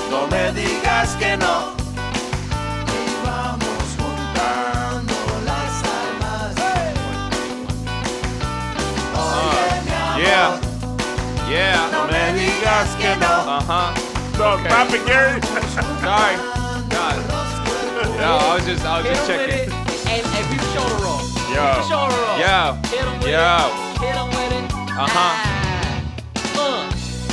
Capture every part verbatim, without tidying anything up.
No me digas que no. Vamos juntando las almas. Oye, mi amor. Yeah. Yeah. No me digas que no. Uh-huh. No, Okay. stop it, Gary. Sorry. God. No, I was just, I was Hit just him with checking. it. Hey, hey, keep the shoulder roll. Keep Yo. the shoulder roll. Yo. Hit him with Yo. it. Hit him with it. Uh-huh. Uh.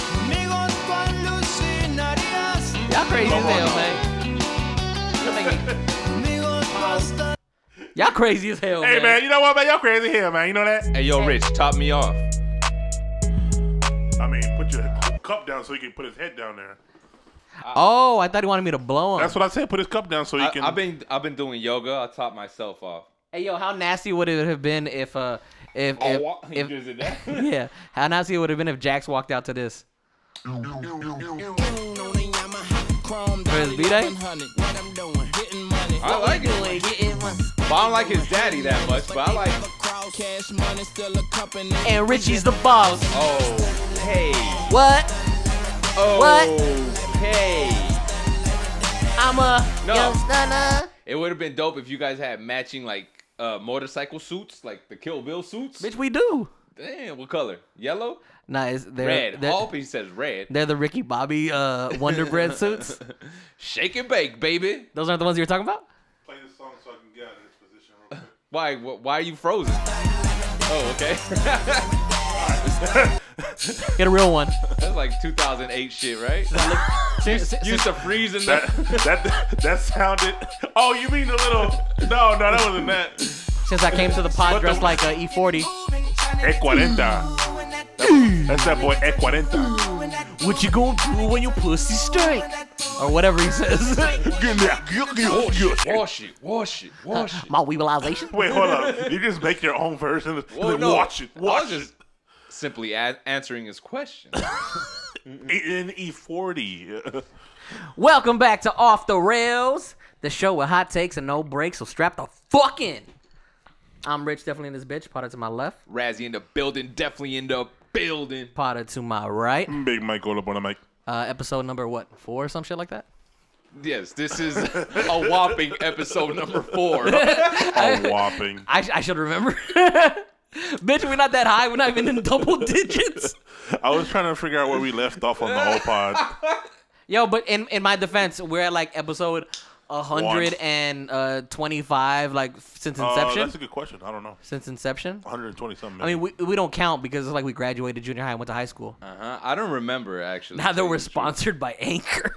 Y'all crazy as hell, man. Y'all make me- Y'all crazy as hell, Hey, man. man, you know what, man? Y'all crazy here, man. You know that? Hey, yo, Rich, top me off. I mean, put your cup down so he can put his head down there. Oh, I thought he wanted me to blow him. That's what I said. Put his cup down so he I, can. I've been, I've been doing yoga. I'll top myself off. Hey, yo, how nasty would it have been if, uh, if, if, Oh, he if, just did that. yeah, how nasty would it have been if Jax walked out to this? For his B-Day? I like it. But I don't like his daddy that much, but I like. And Richie's the boss. Oh, hey. What? Oh, What? hey. I'm a No. young stunner. It would have been dope if you guys had matching like uh, motorcycle suits, like the Kill Bill suits. Bitch, we do. Damn, what color? Yellow? Nah, it's, they're, Red. They're, I hope he says red. they're the Ricky Bobby uh, Wonder Bread suits. Shake and bake, baby. Those aren't the ones you were talking about? Play this song so I can get out of this position real quick. Why? wh- Why are you frozen? Oh, okay. Get a real one. That's like two thousand eight shit, right? Since, since- Used to freeze in That, the. that that sounded. Oh, you mean the little? No, no, that wasn't that. since I came to the pod What the- dressed like a E forty. E forty. That, that's that boy E forty. What you gonna do when your pussy straight? Or whatever he says. Wash it, wash it, wash it. My weevilization. Wait, hold up. You just make your own version. And Well, then no, watch it. I Watch was just simply a- answering his question. it. In E forty. Welcome back to Off the Rails, the show with hot takes and no breaks, so strap the fuck in. I'm Rich, definitely in this bitch. Potter to my left. Razzie in the building, definitely in the building. Potter to my right. Big Mike, hold up on the mic. Uh, episode number, what, four or some shit like that? Yes, this is a whopping episode number four. A whopping. I, sh- I should remember. Bitch, we're not that high. We're not even in double digits. I was trying to figure out where we left off on the whole pod. Yo, but in, in my defense, we're at like episode one hundred twenty-five, like since Uh, inception. that's a good question. I don't know. Since inception. one hundred twenty something. I mean, we, we don't count because it's like we graduated junior high and went to high school. Uh-huh. I don't remember actually. Now that we're sponsored by Anchor.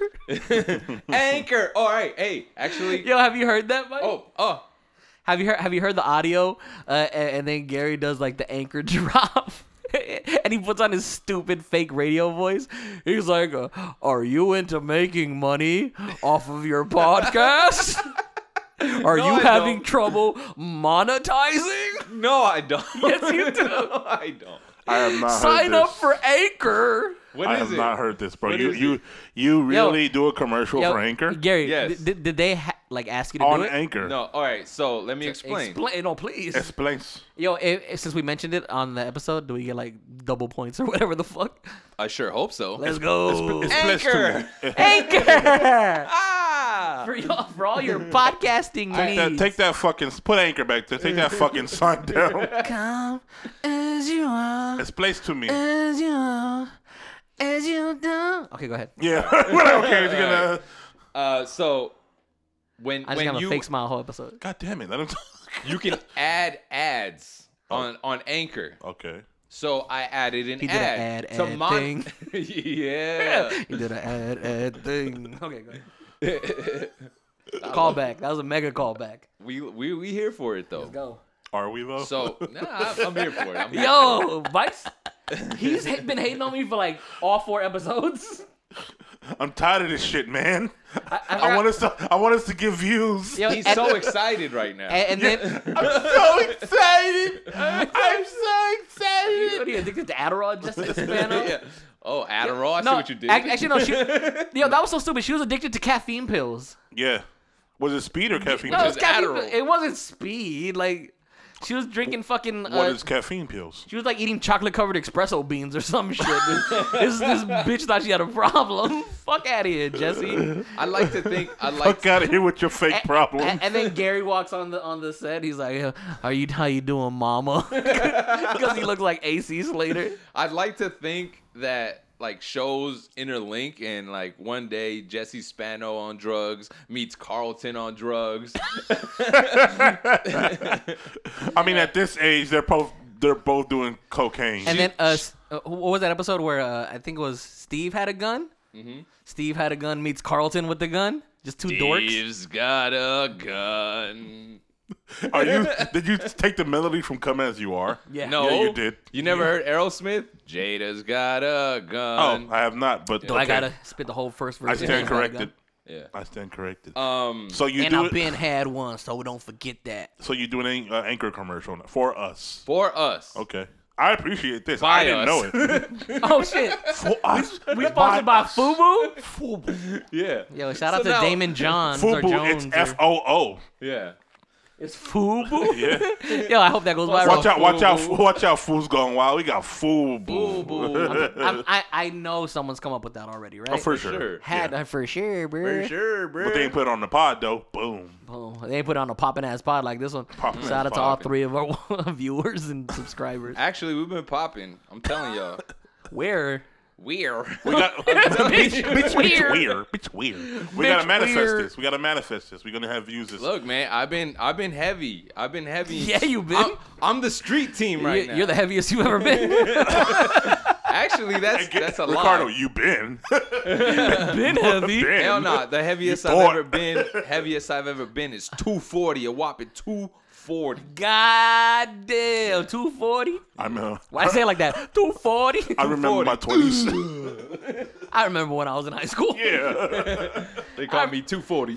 Anchor. All right. Hey, actually. Yo, have you heard that, Mike? Oh, oh. Have you heard Have you heard the audio? Uh, and, and then Gary does like the Anchor drop. And he puts on his stupid fake radio voice. He's like, uh, "Are you into making money off of your podcast? Are No, you I having don't. trouble monetizing? No, I don't. Yes, you do. No, I don't. I have not Sign heard up this. for Anchor." What I is have it? not heard this, bro. What You is you it? you really Yo. do a commercial Yo, for Anchor Gary, Yes. did, did, did they ha- like ask you to on do it? Anchor? No. All right. So let me explain. Explain. No, please. Explains. Yo, if, if- since we mentioned it on the episode, do we get like double points or whatever the fuck? I sure hope so. Let's go. Explains to me. Anchor ah. for y'all, for all your podcasting Take that, needs. take that fucking put Anchor back there. Take that fucking sign down. Come as you are, Explains to me. as you are, as you do. Okay, go ahead. Yeah. We're like, okay, is he gonna? Uh. So when I just when got a you fake smile whole episode. God damn it! Let him. Talk. you can add ads on on Anchor. Okay. So I added an He did ad, an ad, to ad mon- thing. yeah. He did an ad, ad thing. Okay, go ahead. Callback. That was a mega callback. we we we here for it though. Let's go. Are we though? So nah, I'm, I'm here for it. I'm here Yo, Mike's. He's ha- been hating on me for like all four episodes. I'm tired of this shit, man. I, I, I want us to. I want us to get views. Yo, He's and, so excited right now. and, and then I'm so excited. I'm so what excited. are you addicted to Adderall, Jessica Spano? yeah. Oh, Adderall. I see No, what you did. ac- actually no. She, yo, that was so stupid. She was addicted to caffeine pills. Yeah. Was it speed or caffeine? No, it was Just caffeine. Adderall. It wasn't speed. Like She was drinking fucking. Uh, What is caffeine pills? She was like eating chocolate covered espresso beans or some shit. this this bitch thought she had a problem. Fuck out of here, Jesse. I like to think. I like. Fuck out of here with your fake problems. And, and then Gary walks on the on the set. He's like, "Are you how you doing, mama?" Because he looks like A C Slater. I'd like to think that like shows interlink and like one day Jesse Spano on drugs meets Carlton on drugs. I mean, at this age, they're both they're both doing cocaine. And then uh, s- uh, what was that episode where uh, I think it was Steve had a gun? Mm-hmm. Steve had a gun meets Carlton with the gun. Just two dorks. Steve's got a gun. Are you? Did you take the melody from "Come As You Are"? Yeah. No, Yeah, you did. You never heard Aerosmith? Jada's got a Oh, gun. I have not. But Do okay. I gotta spit the whole first verse? I stand corrected. Yeah. I stand corrected. Um. So you And do I've it. been had one, so don't forget that. So you do an an- uh, anchor commercial for us. For us. Okay. I appreciate this. By I didn't us. know it. Oh shit. For us. We sponsored by us. Fubu. Fubu. Yeah. Yo, shout out So to now- Damon Johns or Fubu. Jones. It's or- F O O. Yeah. It's Fubu. Yeah. Yo, I hope that goes viral. Watch out! Watch out! Fubu. Watch out! Fools going wild. We got Fubu. Fubu. I'm, I I know someone's come up with that already, right? Oh, for sure. sure. Had Yeah. uh, for sure, bro. For sure, bro. But they ain't put it on the pod though. Boom. Oh, they ain't put on a poppin' ass pod like this one. Poppin' Shout ass out to all pod. three of our viewers and subscribers. Actually, we've been popping. I'm telling y'all. Where? We're. We got bitch, bitch, bitch, weird. weird. Bitch, weird. We Bitch, gotta manifest weird. this. We gotta manifest this. We're gonna have views this. Look, man, I've been I've been heavy. I've been heavy. Yeah, you been. I'm, I'm the street team right you, now. You're the heaviest you ever been. Actually, that's Hey, get- that's a Ricardo, lie. you been? been heavy. Been. Hell no. The heaviest I've thought. ever been, heaviest I've ever been is two forty. A whopping two forty. God damn, two forty. I'm. Uh, Why I say it like that? two forty. I remember my twenties. I remember when I was in high school. Yeah. They call me two forty.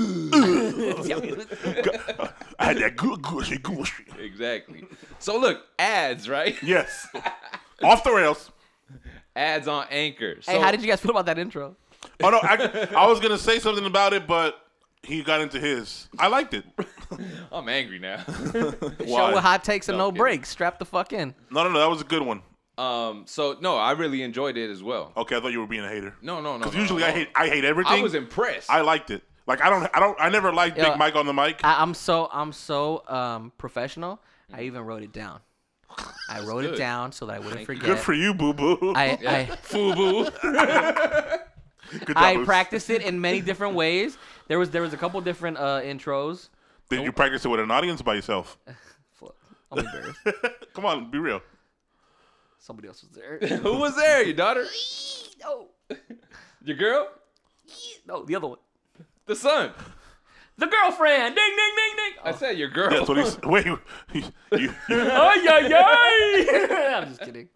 I had that good gushy gushy. Exactly. So look, ads, right? Yes. Off the rails. Ads on Anchor. So, Hey, how did you guys feel about that intro? Oh no, I, I was gonna say something about it, but he got into his. I liked it. I'm angry now. Show Why? with hot takes and No, no I'm breaks. Strap the fuck in. No, no, no. That was a good one. um. So no, I really enjoyed it as well. Okay, I thought you were being a hater. No, no, no. Because no, usually no. I hate I hate everything. I was impressed. I liked it. Like I don't I don't I never liked Yo, Big Mike on the mic. I, I'm so I'm so um professional. I even wrote it down. I wrote it good. down so that I wouldn't Thank you. forget. Good for you, boo boo. I I, Fubu. Good job, I Boots. practiced it in many different ways. There was there was a couple different uh, intros. Did you practice it with an audience by yourself? Fuck, I'm embarrassed. Come on, be real. Somebody else was there. Who was there? Your daughter? No, Your girl? no, the other one. The son? The girlfriend. Ding ding ding ding. I said your girl. That's what he's. Wait, you, you, you Oh yeah yeah. I'm just kidding.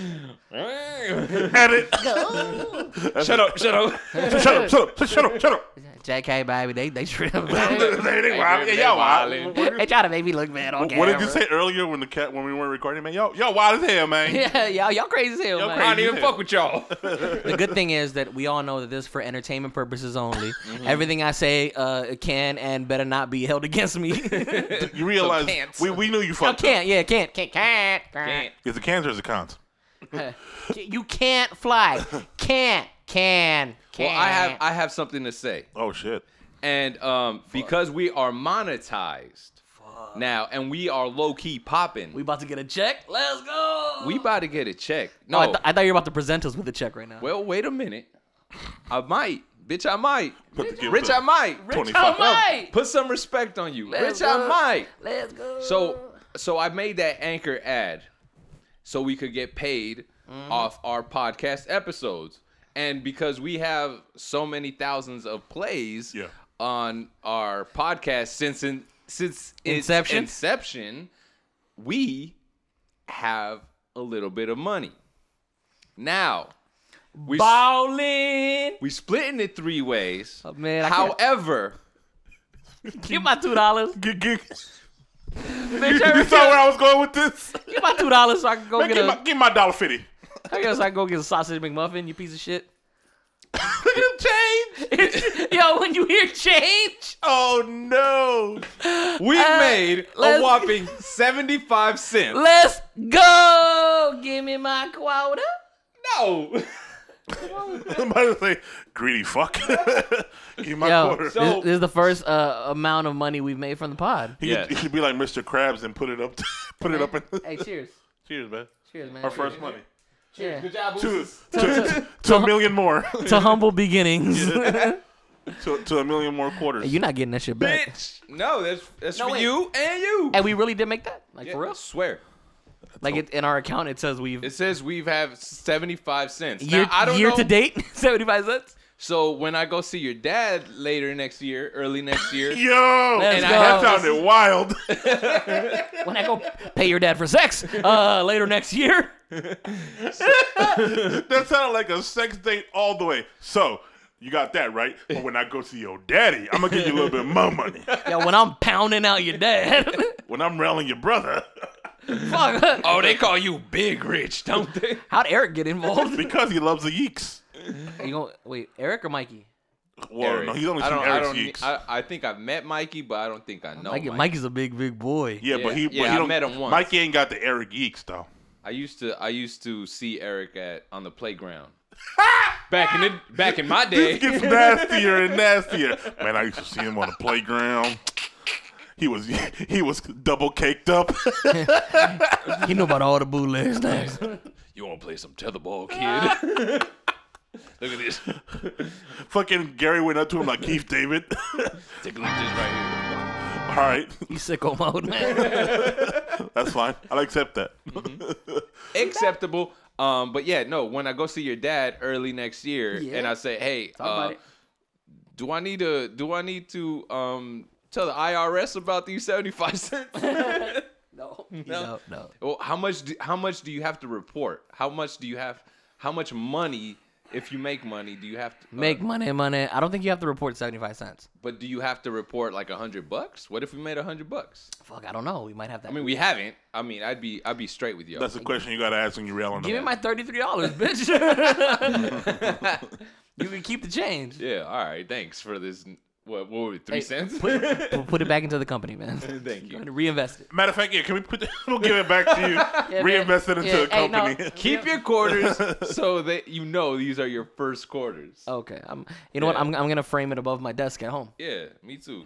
edit. Shut up! Shut up! Shut up! Shut up! Shut up! Shut up! J K baby, they they trip. They- they wild. They Yeah, y'all wildin'. wild. They try to make me look bad on What camera. did you say earlier when the cat when we weren't recording, man? Yo, yo, wild as hell, man. Yeah, y'all, y'all crazy as hell, Y'all man. I don't crazy. even fuck with y'all. The good thing is that we all know that this is for entertainment purposes only. Everything I say uh, can and better not be held against me. You realize can't. we, we knew you Y'all fucked can't, up. yeah, can't, can't, can't, Can't. can't. Is it cans or is it cons? You can't fly. Can't, can, can't. Well, I have I have something to say, Oh shit. and um, because we are monetized now, and we are low key popping, We we about to get a check. Let's go. we about to get a check. No, No, I, th- I thought you were about to present us with a check right now. well, wait a minute. I might, bitch. I might. Put the gift Rich, up. I might. Rich, twenty-five. I might. Put some respect on you. Let's Rich, I go. might. Let's go. So, so I made that Anchor ad so we could get paid off our podcast episodes. And because we have so many thousands of plays Yeah. on our podcast since in, since its Inception? inception, we have a little bit of money. Now, we Ballin'. we split it three ways. Oh, man, I can't- However, Give my two dollars. Get, get, Bitch, you every saw where I was going with this? Give my two dollars so I can go Man, get give, a. my, give my dollar fifty. I guess I can go get a sausage McMuffin. You piece of shit. Look at him change. Yo, when you hear change, Oh no. we Uh, made a let's whopping seventy-five cents. Let's go. Give me my quota. No. I'm about to say, greedy fuck. Give me my Yo, quarter. So- this, this is the first uh, amount of money we've made from the pod. he, Yes. he should be like Mister Krabs and put it up. put it up in. Hey, cheers. Cheers, man. Cheers, man. Our first money. Yeah. Good job, To, Boosters. to, to a million more. To humble beginnings. to, to a million more quarters. You're not getting that shit back. Bitch. No, that's that's No, for wait. you and you. And we really did make that? Like, Yeah, for real? I swear. Like, it, in our account, it says we've... It says we've have seventy-five cents. Year, now, I don't year know. to date, seventy-five cents. So when I go see your dad later next year, early next year, Yo, Let's and go. that sounded wild. When I go pay your dad for sex uh, later next year. That sounded like a sex date all the way. So, you got that, right? But when I go see your daddy, I'm going to give you a little bit more money. Yo, when I'm pounding out your dad. When I'm railing your brother, Fuck. oh, they call you Big Rich, don't they? How'd Eric get involved? because he loves the yeeks. You going wait, Eric or Mikey? Well, Eric. no, he's only I seen don't, I Eric's don't. yeeks. I, I think I've met Mikey, but I don't think I know. Mikey, Mikey. Mikey's a big, big boy. yeah, but he, yeah, but yeah, he I don't, met him once. Mikey ain't got the Eric yeeks, though. I used to. I used to see Eric at on the playground. back in the back in my This day. gets nastier and nastier. Man, I used to see him on the playground. He was he was double caked up. He knew about all the bootleg snacks. You want to play some tetherball, kid? Look at this. Fucking Gary went up to him like Keith David. Take a look at this right All right, You sicko mode, man. that's fine. I'll accept that. here. Acceptable. Um, but yeah, no. When I go see your dad early next year, Yeah. and I say, hey, Talk about uh, it. do I need to? Do I need to um tell the I R S about these seventy-five cents? No, No. no, no. Well, how much? Do, how much do you have to report? How much do you have? How much money, if you make money, do you have to uh, Make money, money. I don't think you have to report seventy-five cents. But do you have to report like a hundred bucks? What if we made a hundred bucks? Fuck, I don't know. We might have that. I mean, we haven't. I mean, I'd be, I'd be straight with you. That's the question you gotta ask when you rail on Give me them. my thirty-three dollars, bitch. You can keep the change. Yeah. All right. Thanks for this. What? What? Were it, three Hey, cents? Put, put it back into the company, man. Thank Go you. ahead and reinvest it. Matter of fact, yeah, can we put? The, we'll give it back to you. Yeah, Reinvest man. it into Yeah, the hey, no. company. Keep your quarters so that you know these are your first quarters. Okay, I'm. You know what? Yeah. I'm. I'm gonna frame it above my desk at home, Yeah. Me too.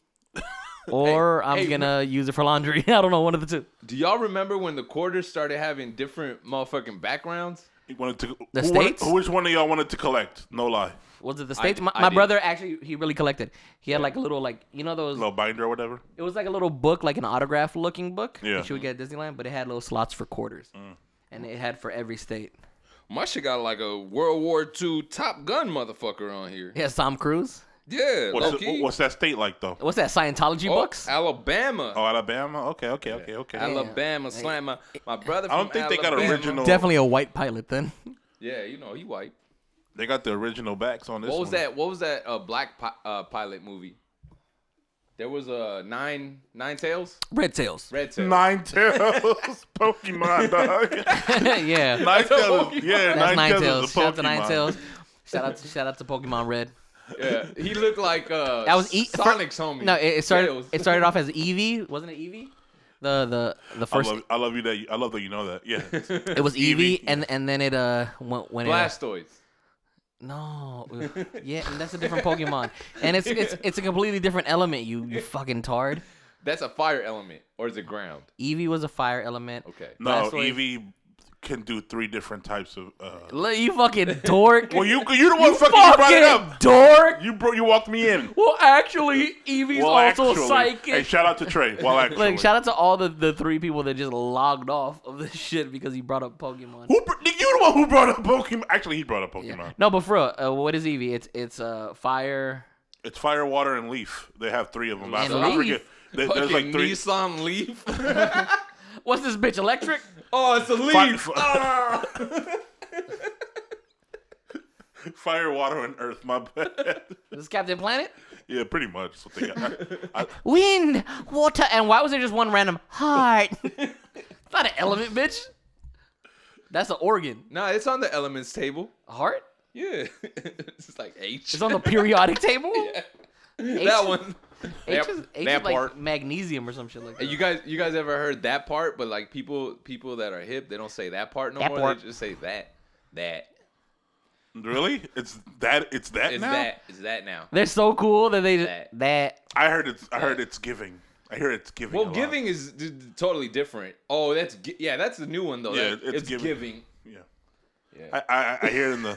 or I'm hey, gonna use it for laundry. I don't know, one of the two. Do y'all remember when the quarters started having different motherfucking backgrounds? You wanted to, The who wanted- States? which one of y'all wanted to collect? No lie. Was it the states? I- my I my did. brother actually he really collected. He had like a little like you know those. Little binder or whatever. It was like a little book, like an autograph looking book Yeah. that you would get at Disneyland, but it had little slots for quarters, Mm. and it had for every state. My shit got like a World War Two Top Gun motherfucker on here. Yeah, Tom Cruise. Yeah, What's, low the- key. what's that state like though? What's that? Scientology Oh, books? Alabama. Oh, Alabama. Okay, okay, okay, okay. Alabama slam my, my brother. I don't from think they got Alabama. original. Definitely a white pilot then. Yeah, you know he white. They got the original backs on this. What was one. that? What was that? Uh, black pi- uh, pilot movie. There was a uh, nine nine tails, Red tails. red tails. Nine Tails Pokemon dog. Yeah, Nine Tails. Pokemon. Yeah, that's Nine Tails Ninetales. is a Shout out to Pokemon. Ninetales. Shout out to shout out to Pokemon Red. Yeah, he looked like uh. That was e- Sonic's homie. No, it, it started. Tails. It started off as Eevee, wasn't it Eevee? The the the I first. love, I love you that. You, I love that you know that. Yeah. It was Eevee, Eevee. and and then it uh went when it. Blastoise. No, yeah, and that's a different Pokemon, and it's it's it's a completely different element. You you fucking tard. That's a fire element, or is it ground? Eevee was a fire element. Okay. No, Blastoise- Eevee can do three different types of. Uh... Look, you fucking dork. Well, you you the one you fucking you brought it fucking up. dork. You bro, you walked me in. Well, actually, Eevee's Well, also actually, psychic. hey, shout out to Trey. Well, actually, Like, shout out to all the, the three people that just logged off of this shit because he brought up Pokemon. who br- you the one who brought up Pokemon? Actually, he brought up Pokemon. Yeah. No, but for real, uh, what is Eevee? It's it's uh fire. It's fire, water, and leaf. They have three of them. I, And I leaf? forget. There- There's Fucking like three. Nissan Leaf. What's this bitch? Electric? Oh, it's a Fi- leaf. fi- Ah! Fire, water, and earth. My bad. Is this Captain Planet? Yeah, pretty much. That's what they got. I, I, Wind, water, and why was there just one random heart? It's not an element, bitch. That's an organ. Nah, it's on the elements table. A heart? Yeah. It's like H. It's on the periodic table. That one. H That- is, H that is like part. magnesium or some shit like that. You guys, you guys ever heard that part? But like people, people that are hip, they don't say that part no That more. part. They just say that, that. Really? It's that. It's that It's now. that. It's that now. They're so cool that they just, That. that. I heard it's. I heard it's giving. I hear it's giving. a Well, lot. giving is d- d- totally different. Oh, that's gi- yeah, that's the new one though. Yeah, That- it's it's, giving. giving. Yeah. Yeah. I, I I hear it in the.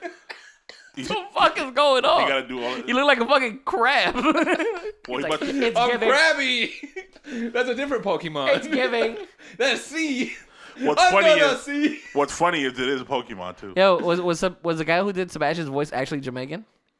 You, What the fuck is going on? you gotta do all. You look like a fucking crab. Well, It's he like, about to- it's I'm giving. Krabby. That's a different Pokemon. It's giving. That's C. What's I funny know is- that C. What's funny is it is a Pokemon too. Yo, was was some- was the guy who did Sebastian's voice actually Jamaican?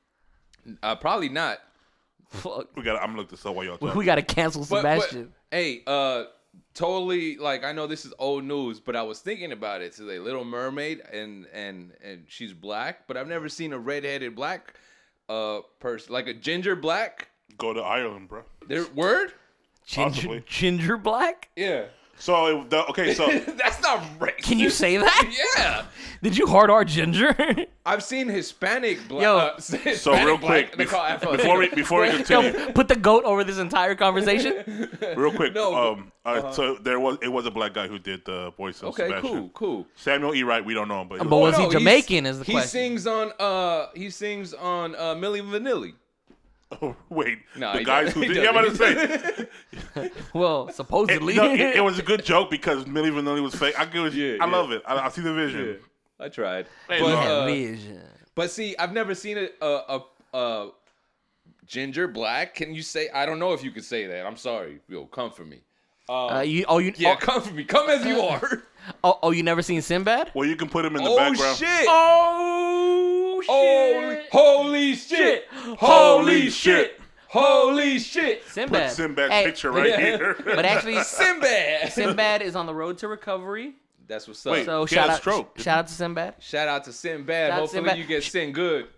Uh, probably not. Fuck. We got. I'm gonna look this up while y'all talk. We gotta cancel But, but Sebastian. hey, uh, totally. Like I know this is old news, but I was thinking about it. It's a Little Mermaid, and and and she's black, but I've never seen a redheaded black uh person, like a ginger black. Go to Ireland, bro. Their word? Ginger, possibly. ginger black? Yeah. So it, the, okay, so That's not racist. Can you say that? Yeah. Did you hard R ginger? I've seen Hispanic black. Yo. Uh, so Hispanic real black, quick they call bef- Afro- before we before we continue, Yo, put the goat over this entire conversation. real quick. No, but- um, uh, so there was it was a black guy who did the voice of Okay, Sebastian. cool, cool. Samuel E. Wright, we don't know him, but, he But was- was he he's- Jamaican is the he question. sings on uh he sings on uh Milli Vanilli. oh, wait, No, the he guys doesn't. who He did. Yeah, I'm about doesn't. to say. Well, It, supposedly. no, it, it was a good joke because Milli Vanilli was fake. I give it. Yeah, I yeah. love it. I, I see the vision. Yeah, I tried. Hey, but, no. uh, Vision. but see, I've never seen a, a a a ginger black. Can you say? I don't know if you could say that. I'm sorry. Yo, come for me. Uh, you, oh, you, Yeah, oh, come for me. Come as you are. oh, oh, you never seen Sinbad? Well, you can put him in the Oh background. shit! Oh, Holy, holy shit! Holy shit! Holy shit! Put Sinbad. Sinbad's Hey, picture right Yeah. here. But actually, Sinbad. Sinbad is on the road to recovery. That's what's up. Wait. So He shout had a out, stroke, sh- shout out to Sinbad. Shout out to Sinbad. Shout out to Hopefully Sinbad. you get sin good.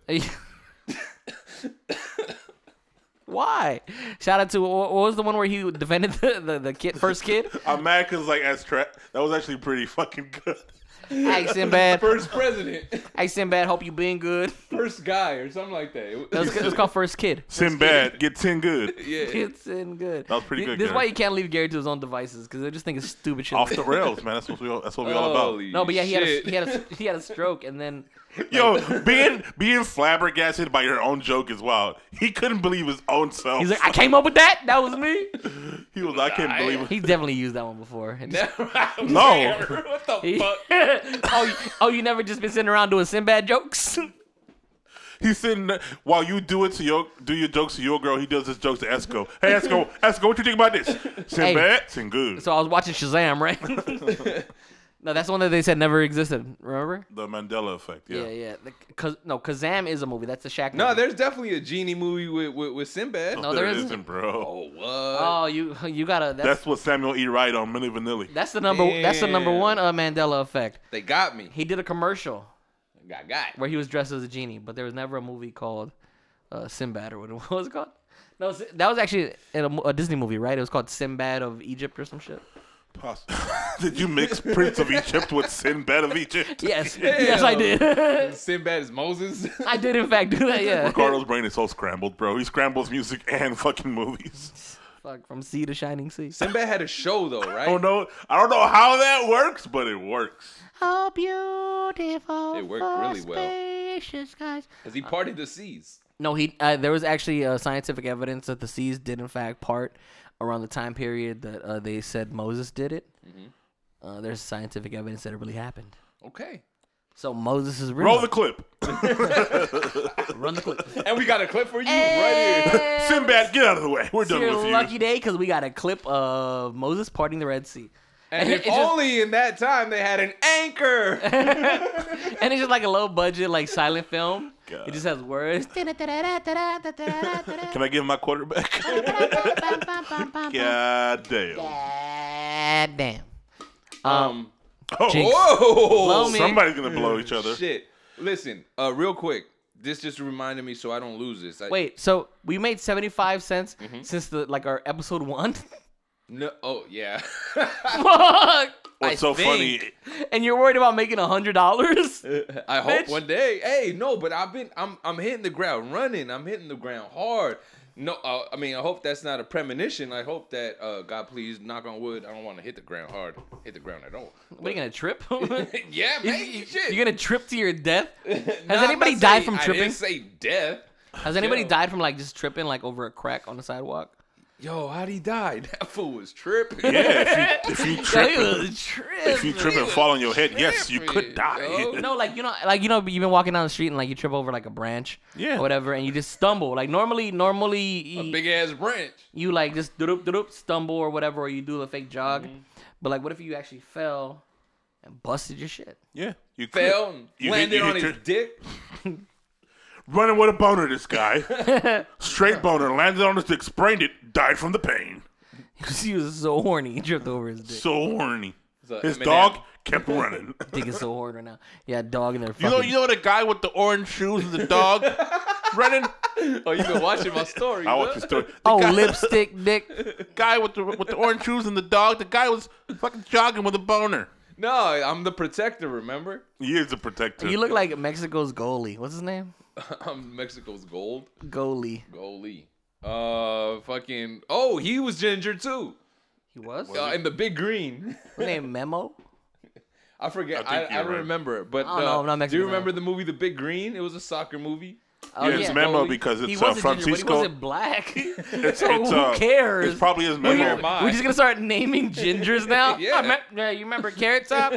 Why? Shout out to what was the one where he defended the, the, the kid first kid? I'm mad because like as tra- that was actually pretty fucking good. Hey Sinbad. First president. Hey Sinbad, hope you being good. First guy or something like that. It It was, it was called First Kid. Sinbad, get ten good. yeah. It's in good. That was pretty good, This is Gary. why you can't leave Gary to his own devices because they just think it's stupid shit. Off the rails, man. That's what we all, that's what we all about. Holy No, but yeah, he had a, shit. he had a he had a stroke and then Yo, being being flabbergasted by your own joke is wild. He couldn't believe his own self. he's like, I came up with that. That was me. he was like, I can't believe it. He's definitely used that one before. And just- No. What the he- fuck? oh, you, oh, you never just been sitting around doing Sinbad jokes? He's sitting there, while you do it to your do your jokes to your girl. He does his jokes to Esco. Hey Esco, Esco, what you think about this? Sinbad, sing good. So I was watching Shazam, right? No, that's the one that they said never existed. Remember? The Mandela effect. Yeah. Yeah, yeah. The, Kaz, no, Kazam is a movie. That's the Shaq. No, movie. there's definitely a genie movie with with, with Sinbad. No, there there isn't, isn't. bro. Oh what? Oh, you you gotta. That's That's what Samuel E. Wright on Milli Vanilli. that's the number. That's the number Damn. one uh, Mandela effect. They got me. He did a commercial Got got. where he was dressed as a genie, but there was never a movie called uh, Sinbad or what, what was it called? No, Si- that was actually in a, mo- a Disney movie, right? It was called Sinbad of Egypt or some shit. Poss- Did you mix Prince of Egypt with Sinbad of Egypt? Yes, yes, I did. Sinbad is Moses. I did in fact do that. Yeah. Ricardo's brain is so scrambled, bro. He scrambles music and fucking movies. Fuck, from sea to shining sea. Sinbad had a show though, right? I don't know. I don't know how that works, but it works. How beautiful. It worked really well. spacious skies. Because he parted the seas. No, he. Uh, there was actually uh, scientific evidence that the seas did in fact part around the time period that uh, they said Moses did it. Uh, there's scientific evidence that it really happened. Okay. So Moses is real. Roll the clip. Run the clip. And we got a clip for you right here. Sinbad, get out of the way. We're It's done your with you. lucky day because we got a clip of Moses parting the Red Sea. And And if it just- only in that time they had an anchor. And it's just like a low budget, like silent film. God. It just has words. Can I give my quarterback? God damn. God damn. um. Oh, Jinx. Whoa. Blow me. somebody's gonna blow each other. Shit. Listen, uh, real quick. This just reminded me so I don't lose this. I, Wait, so we made seventy-five cents Mm-hmm. since the like our episode one? No. Oh yeah. Fuck! What's so funny? And you're worried about making a hundred dollars? I hope Bitch. one day. Hey, no, but I've been. I'm. I'm hitting the ground running. I'm hitting the ground hard. No, uh, I mean, I hope that's not a premonition. I hope that, uh, God, please, knock on wood, I don't want to hit the ground hard. Hit the ground at all. What, are you gonna trip? Yeah, You- man, you- shit. You're gonna trip to your death? Has Nah, I'm anybody not died saying- from I tripping? didn't say death. Has anybody Yo. died from like just tripping like over a crack on the sidewalk? Yo, how'd he die? That fool was tripping. Yeah, if you, if you trip, He and- was tripping. if you trip and fall on your head, yes, you could Tripping, die. yo. No, like you know, like you know, you've been walking down the street and like you trip over like a branch, Yeah. or whatever, and you just stumble. Like normally, normally A y- big ass branch. you like just doop doop stumble or whatever, or you do a fake jog. Mm-hmm. But like, what if you actually fell and busted your shit? Yeah, you could. Fell and You hit- landed you on hit his your- dick. Running with a boner, this guy. Straight boner, landed on his dick, sprained it, died from the pain. He was so horny, he tripped over his dick. So horny. So His Eminem- dog kept running. Dick is so horny right now. Yeah, dog in there. You know, you know the guy with the orange shoes and the dog running. Oh, you been watching my story. I huh? watched the story. The oh, guy, lipstick dick. guy with the with the orange shoes and the dog. The guy was fucking jogging with a boner. No, I'm the protector, remember? He is a protector. You look like Mexico's goalie. What's his name? I'm Mexico's gold. Goalie. Goalie. Uh, fucking. Oh, he was ginger too. He was. Uh, in the big green. His name Memo. I forget. I I, think I, you're don't right. remember. But I don't uh, know, I'm not do Mexican you remember now. the movie The Big Green? It was a soccer movie. Oh, yeah, it's yeah. Memo Goalie. because He it's uh, was a ginger, but he Francisco. wasn't black. It's, so it's, who uh, cares? It's probably his We're, Memo. Am I? we're just gonna start naming gingers now. Yeah. I me- yeah, you remember Carrot Top?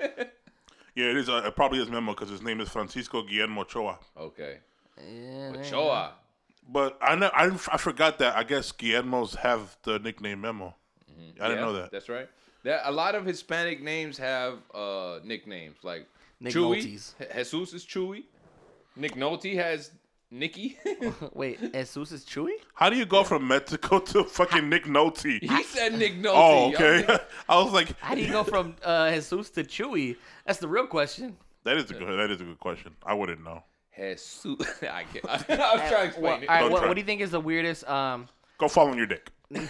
Yeah, it is. Uh, it probably his Memo because his name is Francisco Guillermo Ochoa. Okay. Yeah, there you go. Choa. But I know I, I forgot that. I guess Guillermo's have the nickname Memo. I didn't Yeah, know that. That's right. That a lot of Hispanic names have uh nicknames like Nick Chewy. Nolte's. Je- Jesus is Chewy. Nick Nolte has Nicky. Wait, Jesus is Chewy? How do you go from Mexico to fucking Nick Nolte? he said Nick Nolte. Oh, I'm okay. like, I was like, How do you go from uh, Jesus to Chewy? That's the real question. that is a good. That is a good question. I wouldn't know. Jesus. I can't. I, I was trying to Well, explain all it. right, Don't what, try. what do you think is the weirdest? Um, Go fall on your dick. Who's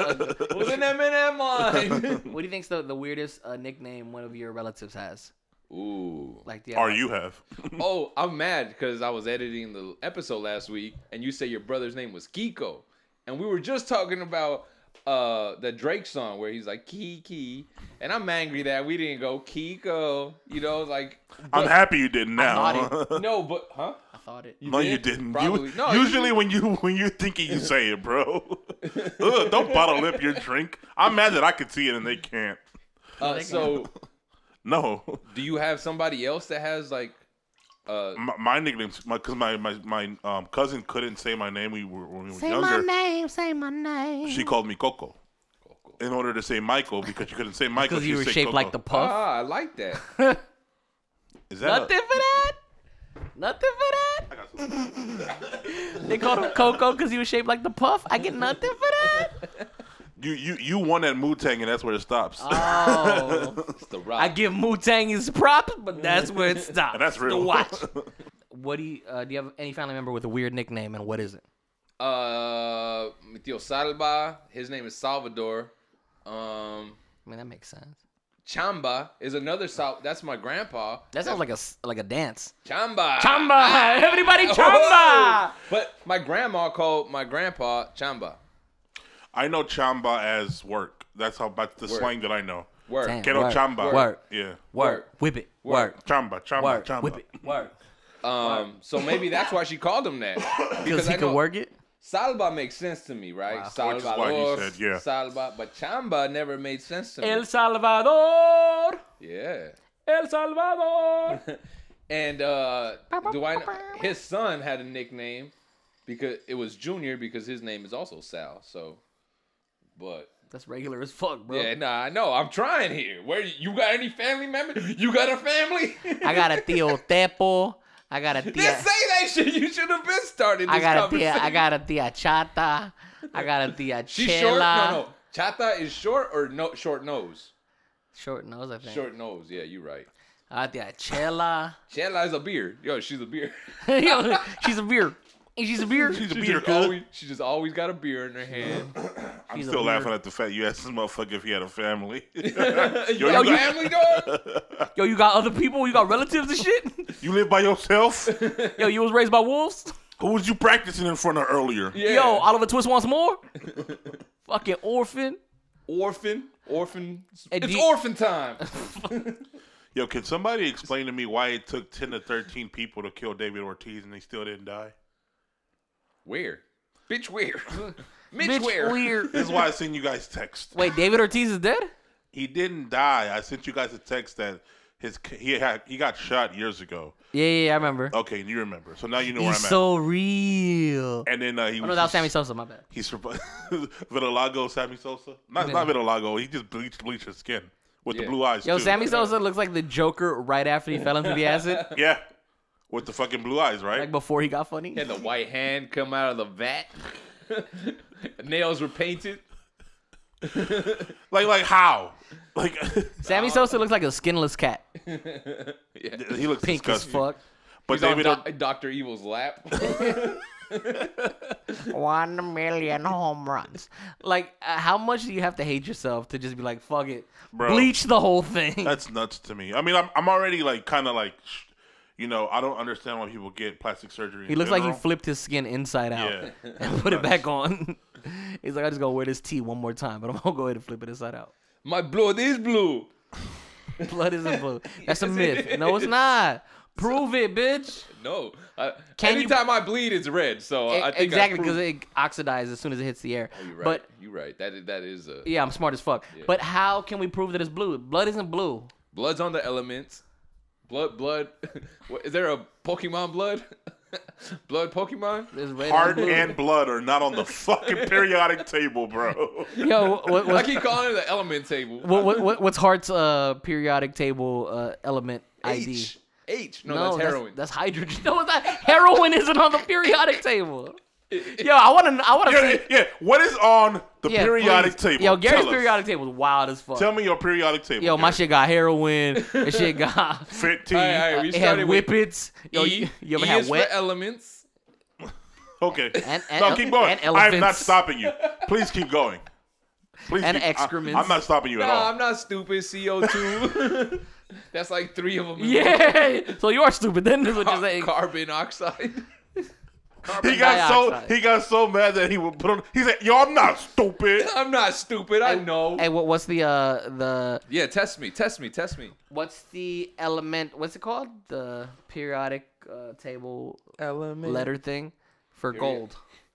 an Eminem line? what do you think's the, the weirdest uh, nickname one of your relatives has? Ooh. Like the Or you have. Oh, I'm mad because I was editing the episode last week, and you said your brother's name was Kiko, and we were just talking about uh the Drake song where he's like Kiki, and I'm angry that we didn't go Kiko. You know, like I'm but- happy you didn't thought now. No, but huh? I thought it. No, you did? didn't. Probably. You, No, usually you- when you when you're thinking, you say it, bro. Ugh, don't bottle up your drink. I'm mad that I could see it and they can't. Uh, so, No, do you have somebody else that has like uh my, my nickname, my because my my my um, cousin couldn't say my name. We were when we were Say younger. my name. Say my name. She called me Coco in order to say Michael because she couldn't say Michael. Because you she'd were say shaped Coco. like the puff. ah, I like that. Is that Nothing for that. Nothing for that. A, I got some- They called him Coco because he was shaped like the puff. I get nothing for that. you you you won at Wu Tang and that's where it stops. Oh. It's the rock. I give Wu Tang his props, but that's where it stops. And that's The real. watch. What do you uh, do? You have any family member with a weird nickname, and what is it? Uh, mi tío Salva. His name is Salvador. Um, I mean, that makes sense. Chamba is another Sal. That's my grandpa. That sounds like a s- like a dance. Chamba. Chamba, everybody, Oh! chamba. But my grandma called my grandpa Chamba. I know Chamba as work. That's how that's the Work. slang that I know. Word. Damn. Quiero Work. Chamba. Work. Yeah. Work, whip it, work, Chamba, Chamba, work, Chamba. whip it, work. Um, so maybe that's why she called him that. Because he I could know work it. Salva makes sense to me, right? Wow. Which is why he Salvador, said, yeah. Salva, but Chamba never made sense to me. El Salvador, yeah. El Salvador. And uh, do I? His son had a nickname because it was Junior because his name is also Sal. So, but That's regular as fuck, bro. yeah, nah, I know. I'm trying here. Where you got any family members? You got a family? I got a tío Tepo. I got a Just tia. say that shit. You should have been starting this I got a conversation. tia. I got a tia Chata. I got a tia She's Chela. short. No, no. Chata is short or no short nose. Short nose, I think. Short nose. Yeah, you're right. I got tia Chela. Chela is a beard. Yo, she's a beard. Yo, she's a beer. She's a beer. She's a She beer just good. always, she just always got a beer in her hand. I'm She's a still weird- laughing at the fact you asked this motherfucker if he had a family. you you got got- family, dog? Yo, you got other people? You got relatives and shit? You live by yourself? Yo, you was raised by wolves? Who was you practicing in front of earlier? Yeah. Yo, Oliver Twist wants more? Fucking orphan. Orphan. Orphan. And It's do you- orphan time. Yo, can somebody explain to me why it took ten to thirteen people to kill David Ortiz and they still didn't die? Where? Bitch, where? Mitch, Bitch, where? weird. This is why I seen you guys text. Wait, David Ortiz is dead? He didn't die. I sent you guys a text that his he had he got shot years ago. Yeah, yeah, yeah, I remember. Okay, you remember. So now you know where He's I'm so real. at. And then uh, he Oh, was no, that was just- Sammy Sosa, my bad. He survived. Vitiligo, Sammy Sosa. Not Yeah. not Vitiligo. He just bleached bleached his skin with Yeah. the blue eyes. Yo, too. Sammy Sosa looks like the Joker right after he fell into the acid. Yeah, with the fucking blue eyes, right? Like before he got funny. He had the white hand come out of the vat. Nails were painted. like like how? Like Sammy Sosa looks like a skinless cat. he looks Pink as disgusting. fuck. But He's on David, Doc- Doctor Evil's lap. One million home runs. Like, uh, how much do you have to hate yourself to just be like, fuck it, Bro. bleach the whole thing? that's nuts to me. I mean, I'm I'm already like kind of like, sh- you know, I don't understand why people get plastic surgery. He in looks like he general. flipped his skin inside out Yeah. and put it back on. He's like, I just gonna wear this tee one more time, but I'm gonna go ahead and flip it inside out. My blood is blue. Blood isn't blue. That's a Yes, myth. it No, it's not. Prove it, bitch. No. I, Can you- anytime I bleed, it's red. So I think exactly, because because it oxidizes as soon as it hits the air. you're right. But you're right. That is, that is a yeah, I'm smart as fuck. Yeah. But how can we prove that it's blue? Blood isn't blue. blood's on the elements. Blood, blood. What, is there a Pokemon blood? Blood Pokemon? There's red Heart and blue. and blood are not on the fucking periodic table, bro. Yo, what, I what's, keep calling it the element table. what, what, what- what's Hart's uh, periodic table uh, element I D? H. H. No, that's heroin. That's, hydrogen. No, it's not. Heroin isn't on the periodic table. Yo, I want to. I want to yeah, see. yeah. What is on the Yeah, periodic please. table? Yo, Gary's Tell us. periodic table is wild as fuck. Tell me your periodic table. Yo, my Gary. shit got heroin. That shit got. fifteen. All right, all right, we It had started with whippets. Yo, E. you, you ever E had is wet? for elements. Okay. And- and- no, keep going. and I am not elephants. stopping you. Please keep going. Please And keep, I- excrements. I'm not stopping you at Nah, all. I'm not stupid. C O two. That's like three of them. Yeah. So you are stupid. Then is what you're saying. Carbon oxide. He got so dioxide. he got so mad that he would put on. He said, "Yo, I'm not stupid." I'm not stupid. I know. Hey, what, what's the uh the Yeah, test me. Test me. Test me. what's the element? What's it called? The periodic uh, table Element. letter thing for gold.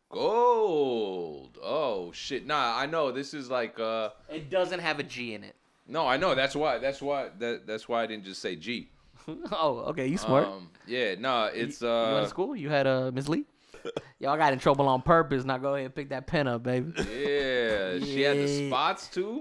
Gold. Oh shit. Nah, I know. This is like uh It doesn't have a G in it. no, I know. That's why that's why that that's why I didn't just say G. Oh, okay, you smart. Um yeah, nah, it's you went uh to school? You had uh, Miss Lee? Yo, I got in trouble on purpose. Now go ahead and pick that pen up, baby. yeah, she had the Yeah. spots too.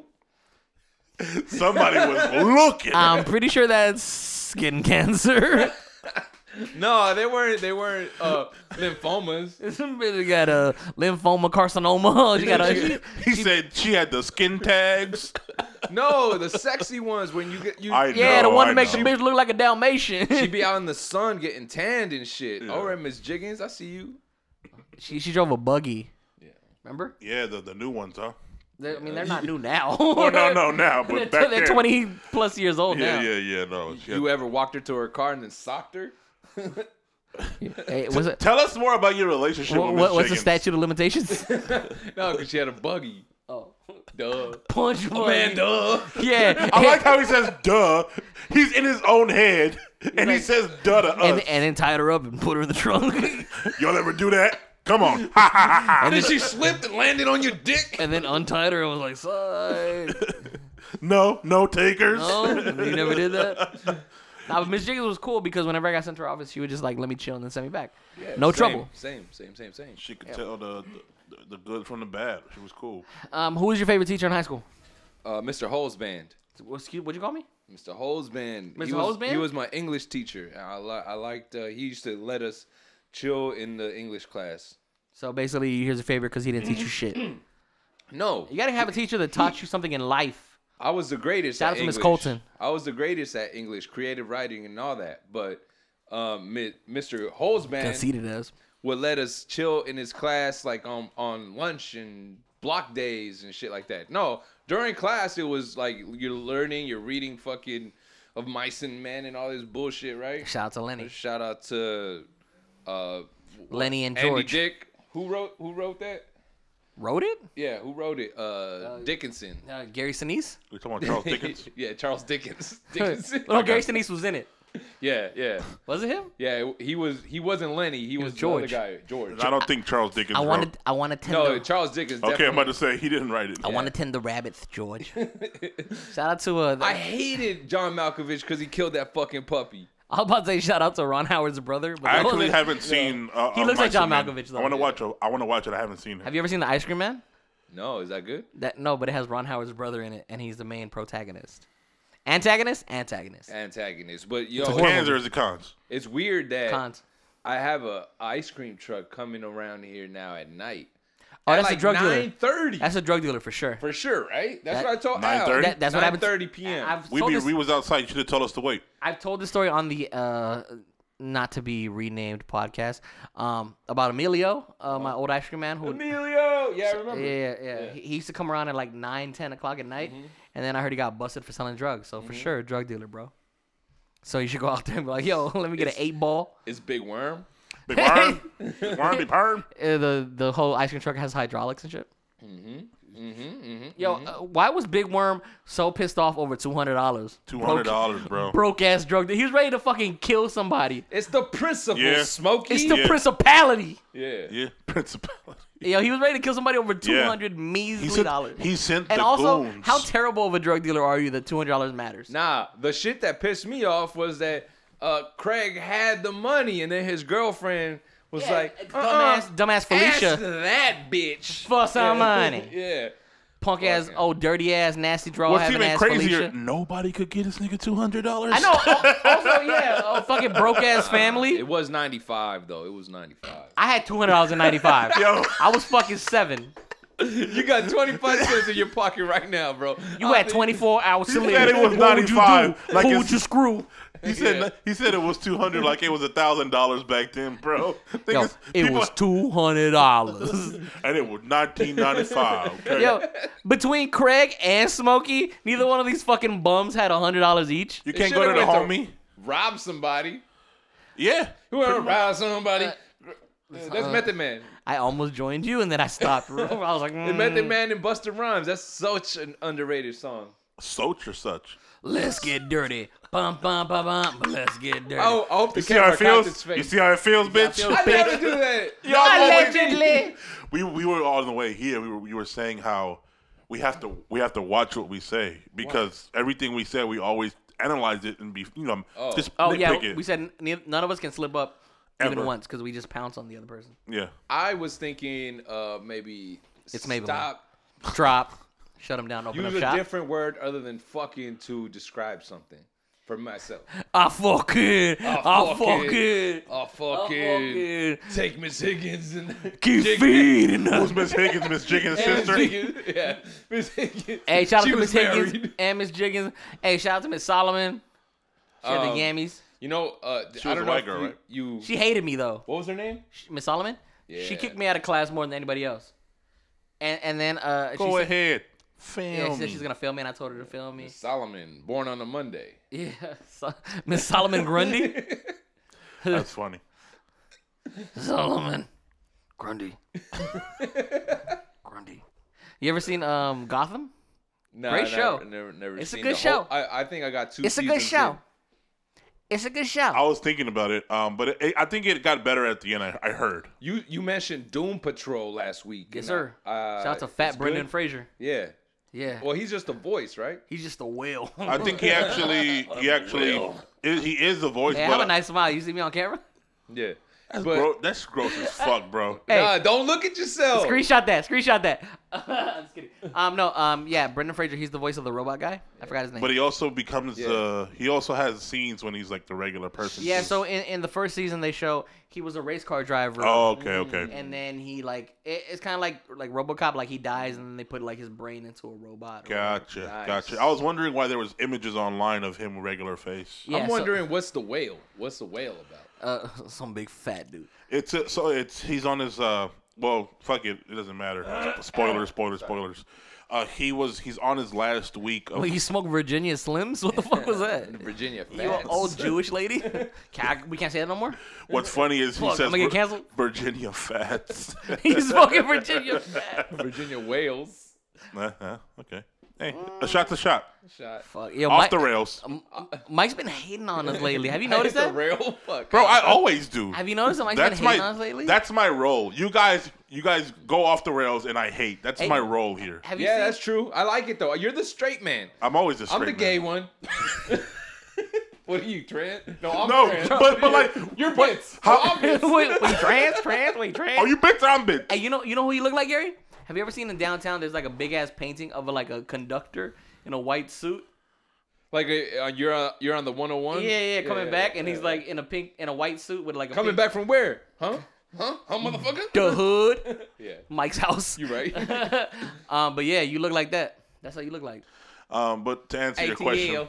Somebody was looking. I'm pretty sure that's skin cancer. No, they weren't they weren't uh lymphomas. This bitch got a lymphoma carcinoma. She got a. he said she had the skin tags. No, the sexy ones when you get you I Yeah, know, the one I that makes the know. bitch look like a Dalmatian. she be out in the sun getting tanned and shit. Yeah. All right, Miss Jiggins, I see you. she she drove a buggy. Yeah. Remember? Yeah, the, the new ones, huh? They're, I mean, they're not new now. Oh no, no, now, but they're, back they're then. twenty plus years old Yeah, now. yeah, yeah. No. she had- You ever walked her to her car and then socked her? Hey, what's it? Tell us more about your relationship What, with Miss what, what's the Jiggins. statute of limitations? No, because she had a buggy. Oh, Duh. punch Oh, man, duh. Yeah, I like how he says "duh." He's in his own head, and he like- says "duh" to and us. and then tied her up and put her in the trunk. Y'all ever do that? Come on. Ha ha ha ha. And then she slipped and landed on your dick. And then untied her and was like, "Side." No, no takers. No, you never did that. Nah, but Miss Jiggins was cool because whenever I got sent to her office, she would just like let me chill and then send me back. No Same, trouble. Same, same, same, same. She could tell the, the the good from the bad. She was cool. Um, who was your favorite teacher in high school? Uh, Mister Holzband. What's what'd you call me? Mister Holzband. Mister He was, Holzband? He was my English teacher. I, li- I liked. Uh, he used to let us chill in the English class. So basically, here's a favorite because he didn't teach you shit. No, You gotta have a teacher that taught you something in life. I was the greatest. Shout at out to Miss English. Colton. I was the greatest at English, creative writing, and all that. But um, Mi- Mister Holzband Conceited as. would let us chill in his class, like on on lunch and block days and shit like that. No, during class it was like you're learning, you're reading fucking of Mice and Men and all this bullshit, right? Shout out to Lenny. Shout out to uh, Lenny and Andy George. Dick. Who wrote? Who wrote that? Wrote it? Yeah, who wrote it? Uh, Dickinson. Uh, Gary Sinise? We're talking about Charles Dickens. yeah, Charles Dickens. Dickinson. No, Gary Sinise was in it. yeah, yeah, Was it him? yeah. He was. He wasn't Lenny. He, was, was George. the other guy, George. I don't think Charles Dickens I wrote. wanted. I want to tend. no, the, Charles Dickens. Okay, I'm definitely. about to say he didn't write it. I want to tend the rabbits, George. Shout out to uh. the- I hated John Malkovich because he killed that fucking puppy. I was about to say shout out to Ron Howard's brother. But I that actually wasn't- haven't seen. Uh, He uh, looks like Mice and John Men. Malkovich, though. I want to Yeah. watch it. I want to watch it. I haven't seen it. Have you ever seen the Ice Cream Man? No, is that good? That no, but it has Ron Howard's brother in it, and he's the main protagonist. Antagonist, antagonist. Antagonist, but yo, Is it cans or is it cons? it's weird that Cons. I have a ice cream truck coming around here now at night. Oh, At that's a like drug dealer. nine thirty. That's a drug dealer for sure. For sure, right? That's That- what I told nine Al. thirty? That- that's what happened- nine thirty p.m. I've We told be, this, we was outside. You should have told us to wait. I've told this story on the uh, not to be renamed podcast um, about Emilio, uh, my old ice cream man. Who, Emilio. Yeah, I yeah, remember. yeah, yeah. He, he used to come around at like nine, ten o'clock at night, and then I heard he got busted for selling drugs. So for sure, drug dealer, bro. So you should go out there and be like, "Yo, let me get an eight ball." It's Big Worm. Big worm, big worm, big perm. Uh, the the whole ice cream truck has hydraulics and shit. Mm-hmm. Mm-hmm. Yo, uh, why was Big Worm so pissed off over two hundred dollars? Two hundred dollars, bro. Broke ass drug. He was ready to fucking kill somebody. It's the principle, Yeah. Smokey. It's the Yeah. principality. yeah. Yeah, principality. Yo, he was ready to kill somebody over two Yeah. hundred He measly sent. dollars. He sent And the also, goons. how terrible of a drug dealer are you that two hundred dollars matters? Nah, the shit that pissed me off was that uh, Craig had the money, and then his girlfriend was Yeah, like, dumbass, uh-uh, dumbass Felicia ask that bitch for some Yeah. money. yeah. Punk ass, Fucking- old dirty ass, nasty draw What's having even ass crazier? Felicia. Nobody could get this nigga two hundred dollars. I know. al- Also, yeah, a fucking broke ass family. It was ninety-five though. It was ninety-five. I had two hundred dollars in ninety-five. Yo. I was fucking seven. You got twenty-five cents in your pocket right now, bro. You had twenty-four hours to live. said it was What would you ninety-five, do? like Who it's- would you screw? He said Yeah. he said it was two hundred, like it was a thousand dollars back then, bro. Yo, Niggas- it people- was two hundred dollars. and it was nineteen ninety five. Okay? Yo, between Craig and Smokey, neither one of these fucking bums had a hundred dollars each. you They can't go to should've the went homie. Rob somebody. Yeah, You want to rob somebody? Uh, That's Method Man. I almost joined you, and then I stopped. I was like, The mm, Method Man and Busta Rhymes. That's such an underrated song. Soch or such. let's get dirty. Bum, bum, bum, bum. Let's get dirty. Oh, I hope the You see how camera it caught feels? his face. You see how it feels, bitch? feels- I never do that. Y'all always- Allegedly. we we were on the way here. We were we were saying how we have to we have to watch what we say because everything we say we always analyze it and be you know Oh. just Oh, nitpick yeah, it. we said ne- none of us can slip up even Ever. once because we just pounce on the other person. yeah. I was thinking uh, maybe It's Maybelline. stop. Drop. Shut them down, open Use up a shop. different word other than fucking to describe something for myself. I fucking, I I fucking, fucking, I I fucking, fucking take Miss Higgins and keep Jig- feeding us. Who's Miss Higgins? Miss Jiggins' and Miss sister. Higgins. Yeah, Miss Higgins. Hey, shout out She to was Miss Higgins married. and Miss Jiggins. Hey, shout out to Miss Solomon. She had Um, the yammies. You know, uh, She I was don't a know white if girl, you, right? you. She hated me though. What was her name? Miss Solomon. She Yeah. kicked me out of class more than anybody else. And and then uh, Go she ahead. Said, Film. yeah, she said she's gonna film me, and I told her to film me. Solomon, born on a Monday. Yeah, so, Miss Solomon Grundy. That's funny. Solomon Grundy. Grundy. You ever seen um Gotham? Nah, Great never, show. Never, never It's a seen good the show. Whole, I, I think I got two. It's a good seasons show. in. It's a good show. I was thinking about it, um, but it, it- I think it got better at the end. I, I heard. You you mentioned Doom Patrol last week. Yes, and, sir. Uh, Shout out to Fat it's Brendan good? Fraser. Yeah. Yeah. Well, he's just a voice, right? He's just a whale. I think he actually he actually Will. is, he is the voice. Hey, I but have a nice smile. You see me on camera? Yeah. that's, but- gro- that's gross as fuck, bro. Hey. Nah, don't look at yourself. Screenshot that. Screenshot that. I'm just kidding. Um, no. Um, yeah. Brendan Fraser. He's the voice of the robot guy. I forgot his name. But he also becomes Yeah. uh he also has scenes when he's like the regular person. yeah. too. So in, in the first season, they show he was a race car driver. Oh, okay, okay. And then he like it, it's kind of like like RoboCop. Like he dies, and then they put like his brain into a robot. or whatever. Gotcha, Nice. gotcha. I was wondering why there was images online of him with regular face. Yeah, I'm so- wondering what's the whale? What's the whale about? Uh, some big fat dude. It's a, so it's he's on his uh well, fuck it, it doesn't matter. Spoilers, spoilers, spoilers. Uh, he was he's on his last week of Well, you smoked Virginia Slims? What the fuck was that? Virginia You an fans. old Jewish lady? Can I, we can't say that no more? What's funny is he Fuck, says I'm gonna get Vir- canceled? Virginia fats. He's smoking Virginia fat. Virginia Wales. uh-huh, okay. Hey, a shot's a shot. Shot. Fuck. Yo, Off Mike, the rails. Mike's been hating on us lately. Have you I noticed hit the that? rail. Fuck. Bro, I always do. Have you noticed that Mike's That's been hating my on us lately? that's my role. You guys you guys go off the rails and I hate. That's Hey, my role here. Have you Yeah, seen? that's true. I like it though. You're the straight man. I'm always a straight I'm the man. gay one. What are you, Trent? No, I'm No, Trent. but but like You're but Vince. how- No, I'm Vince. wait, wait, trans, trans, wait, trans. Oh, you bitch, I'm bitch. Hey, you know, you know who you look like, Gary? Have you ever seen in downtown? There's like a big ass painting of a, like a conductor in a white suit. Like uh, you're uh, you're on the one oh one. Yeah, yeah, coming back, and yeah. he's like in a pink, in a white suit with like a coming pink, back from where? Huh? Huh? Huh, motherfucker? the hood, Yeah. Mike's house. You right? um, but yeah, you look like that. That's how you look like. Um, but to answer your A T question,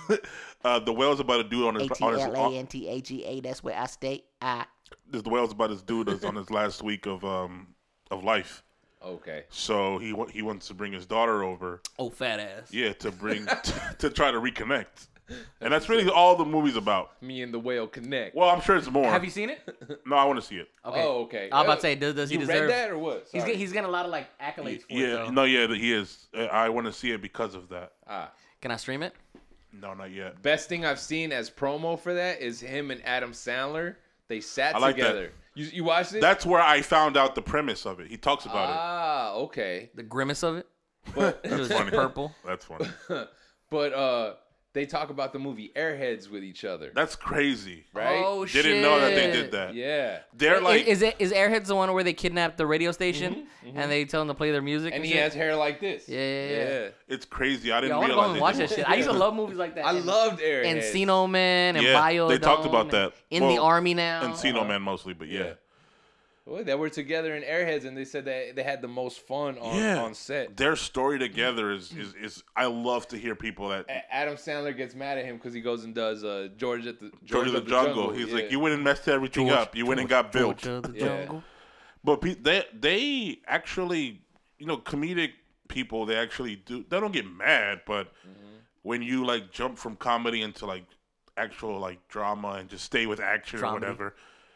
uh, the whale's about to do on his on his on, T A G A. That's where I stay. I. the whale's about his dude is on his last week of um of life. Okay. So he wa- he wants to bring his daughter over. Oh, fat ass. Yeah, to bring to, to try to reconnect. And that's really all the movie's about. Me and the whale connect. Well, I'm sure it's more. Have you seen it? No, I want to see it. Okay. Oh, okay. I was about Uh, to say, does, does he you deserve? read that or what? He's Sorry. get, he's getting a lot of like accolades for it. Yeah, though. no, yeah, he is. Uh, I want to see it because of that. Ah. Can I stream it? No, not yet. Best thing I've seen as promo for that is him and Adam Sandler. They sat I like that. together. You you watched it? That's where I found out the premise of it. He talks about ah, okay. The grimace of it. But It was funny. purple. it. That's funny. but uh, they talk about the movie Airheads with each other, That's crazy. right? Oh shit! Didn't know that they did that. Yeah. They're like, is it is Airheads the one where they kidnap the radio station and they tell them to play their music? And And, he shit? has hair like this. Yeah, yeah, yeah. it's crazy. I Yo, didn't I want to go realize and they watch did that shit. I used to love movies like that. I And- loved Airheads. Encino Man and Yeah, Biodome. they talked about that. In the Well, army now. Encino Man mostly, but yeah. Yeah. Well, they were together in Airheads, and they said that they had the most fun on, Yeah. on set. Their story together is, is is I love to hear people that A- Adam Sandler gets mad at him because he goes and does uh, George at the George of the Jungle. He's yeah. like, you went and messed everything George- up. You went and got built. George of the Yeah. Jungle. But pe- they they actually, you know, comedic people. They actually do. They don't get mad, but Mm-hmm. when you like jump from comedy into like actual like drama and just stay with action Dramedy. or whatever.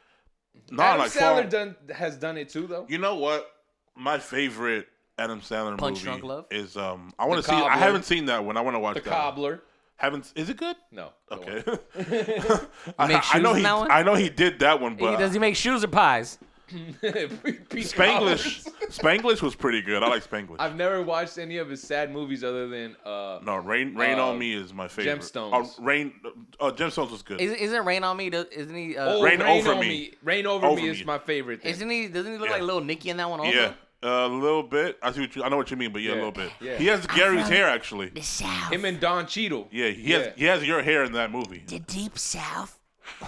No, Adam like Sandler fall- done has done it too, though. You know what? My favorite Adam Sandler Punch movie Drunk Love? is um. I want The to see. I Cobbler. haven't seen that one. I want to watch The that. Cobbler. Haven't. Is it good? No. don't Okay. worry. I, make I know shoes in he. that one? I know he did that one, He- but does he make shoes or pies? Pete Spanglish. Collins. Spanglish was pretty good. I like Spanglish. I've never watched any of his sad movies other than uh, No, Rain Rain Uh, on Me is my favorite. Gemstones. Oh, Rain. Uh, Gemstones was good. Is, isn't Rain on Me? Does, isn't he? Uh, oh, Rain Over on Me. Rain Over, Over Me is Me. my favorite. Thing. Isn't he? Doesn't he look Yeah. like Little Nicky in that one? Also? yeah, a little bit. I see what you. I know what you mean, but yeah, Yeah, a little bit. yeah. He has Gary's hair actually. The South. Him and Don Cheadle. Yeah, he Yeah. has. He has your hair in that movie. The Deep South.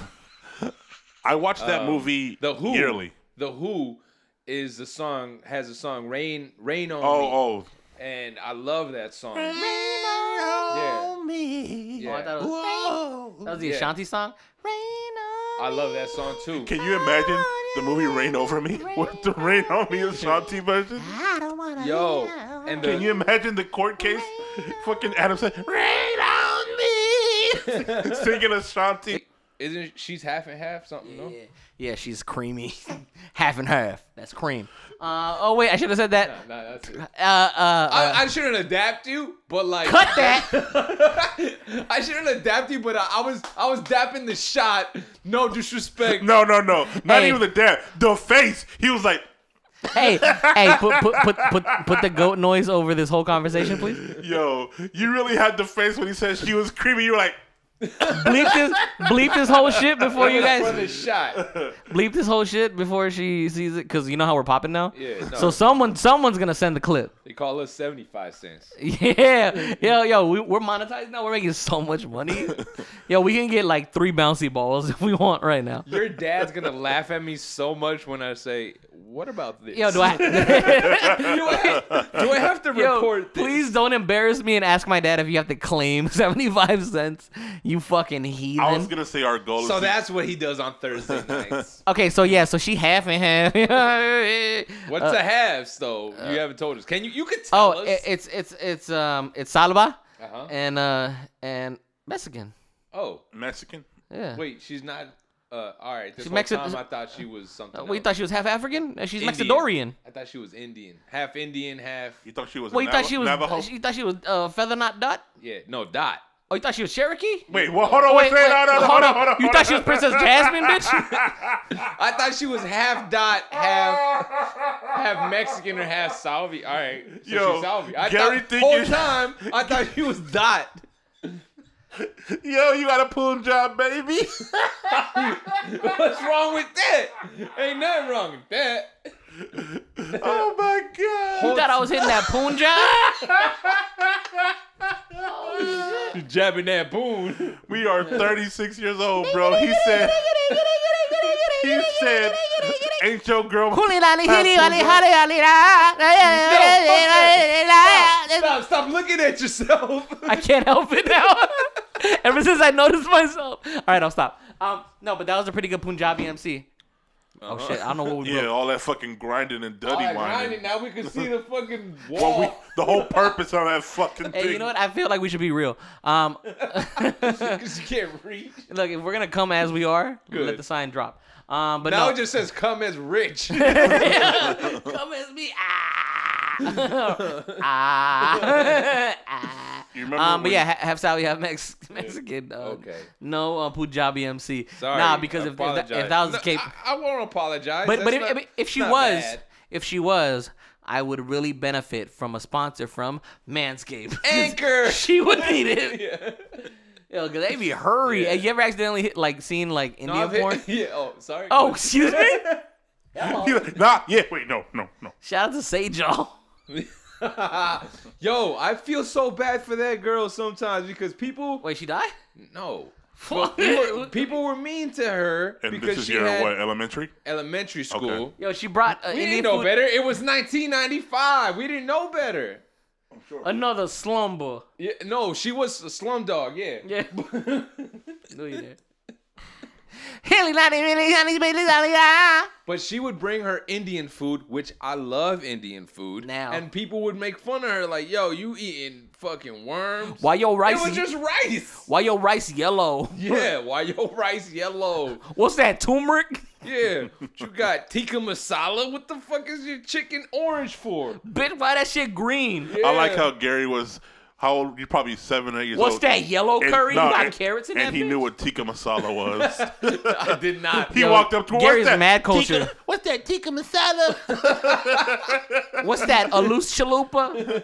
I watched that Um, movie The Who. yearly. The Who is the song has a song Rain Rain on Oh, Me. oh. And I love that song. Yeah. Yeah. Oh, I thought it was, that was the Yeah. Ashanti song. Rain on I love that song too. Can you imagine the movie Rain Over Me with the Rain on Me Ashanti version? I don't wanna Yo, live. and the Can you imagine the court case? Fucking Adam said, "Rain on me," singing Ashanti. isn't she's half and half something? No. Yeah, yeah, she's creamy, half and half. That's cream. Uh, oh wait, I should have said that. Nah, nah, that's it. Uh, uh, uh, I, I shouldn't adapt you, but like cut that. I shouldn't adapt you, but I, I was I was dapping the shot. No disrespect. No, no, no, not Hey. even the dad. The face. He was like, hey, hey, put, put put put put the goat noise over this whole conversation, please. "Yo, you really had the face when he said she was creepy." You were like, Bleep this, bleep this whole shit before you For guys. the shot. Bleep this whole shit before she sees it, cause you know how we're popping now. Yeah. No, So someone, someone's gonna send the clip. they call us seventy-five cents. Yeah, yo, yo, we, we're monetized now. We're making so much money. Yo, we can get like three bouncy balls if we want right now. Your dad's gonna laugh at me so much when I say, what about this? Yo, do I? do, I do I have to Yo, report this? please don't embarrass me and ask my dad if you have to claim seventy-five cents. You fucking heathen. I was gonna say our goal. So is that's what he does on Thursday nights. Okay, so yeah, so she half and half. What's Uh, the halves though? You haven't told us. Can you? You could tell Oh, us. it, it's it's it's um it's Salva uh-huh. and uh and Mexican. Oh, Mexican. Yeah. wait, she's not. Uh, all right. This She's whole Mexi- time I thought she was something. Uh, Wait, you else. thought she was half African? Uh, She's Indian. Mexidorian. I thought she was Indian, half Indian, half. You thought she was? Well, a you thought Nav- she was Navajo? uh, you thought she was uh, feather knot dot? Yeah, no dot. Oh, you thought she was Cherokee? Wait, well, hold on. Oh, wait, wait, no, no, no, hold hold on, on. hold on. You hold thought on. she was Princess Jasmine, bitch? I thought she was half dot, half half Mexican or half Salvi. All right, so Yo, she's Salvi. I Gary thought, whole thinking- time I thought she was dot. Yo, you got a Punjab baby. What's wrong with that? Ain't nothing wrong with that. Oh my god. You thought I was hitting that Punjab? You jabbing that boon. We are thirty-six years old, bro. He said. He said, "Ain't your girl?" Stop, stop looking at yourself. I can't help it now. Ever since I noticed myself. All right, I'll stop. Um, no, but that was a pretty good Punjabi M C. Oh shit, I don't know what we Yeah, broke. all that fucking grinding and duddy All right, whining. grinding. Now we can see the fucking Well, we, wall. the whole purpose on that fucking Hey, thing. you know what? I feel like we should be real. Um, Because you can't reach. look, if we're gonna come as we are, Good. let the sign drop. Um, but Now no. it just says come as rich. Come as me. Ah. ah. ah. You remember Um, but when- yeah, ha- have Sally have Mex- Mexican. Uh, Okay. No uh, Punjabi M C. Sorry. Nah, because I if, if, that, apologize. if that was the No, case, I, I won't apologize. but but That's if, not- if, if she not was, bad. if she was, I would really benefit from a sponsor from Manscaped. Anchor. She would need it. Yeah. Yo, cause they be hurry. Yeah. Hey, you ever accidentally hit like seen like No, Indian I've hit- porn? yeah. Oh, sorry. Oh, excuse me. He like, nah, yeah, wait, no, no, no. Shout out to Sejal. Yo, I feel so bad for that girl sometimes because people. Wait, she died? No. Well, people, people were mean to her And because this is she your had what elementary? elementary school. Okay. Yo, she brought uh, We Indian didn't know food. better. It was nineteen ninety-five. We didn't know better. Another slumber. Yeah, no, she was a slum dog. Yeah. Yeah. No, you did. But she would bring her Indian food, which I love Indian food. Now. And people would make fun of her, like, "Yo, you eating fucking worms?" Why your rice? It was just rice. Why your rice yellow? Yeah. Why your rice yellow? What's that? Turmeric? Yeah. You got tikka masala. What the fuck is your chicken orange for? Bitch, why that shit green? I like Yeah. how Gary was. How old? You're probably seven or eight years What's old. that? Yellow And- curry? no, you got and- carrots in and that he bitch? knew what tikka masala was. I did not. He Yo, walked up to her. Gary's What's that? mad culture. Tikka, what's that tikka masala? What's that? A loose chalupa?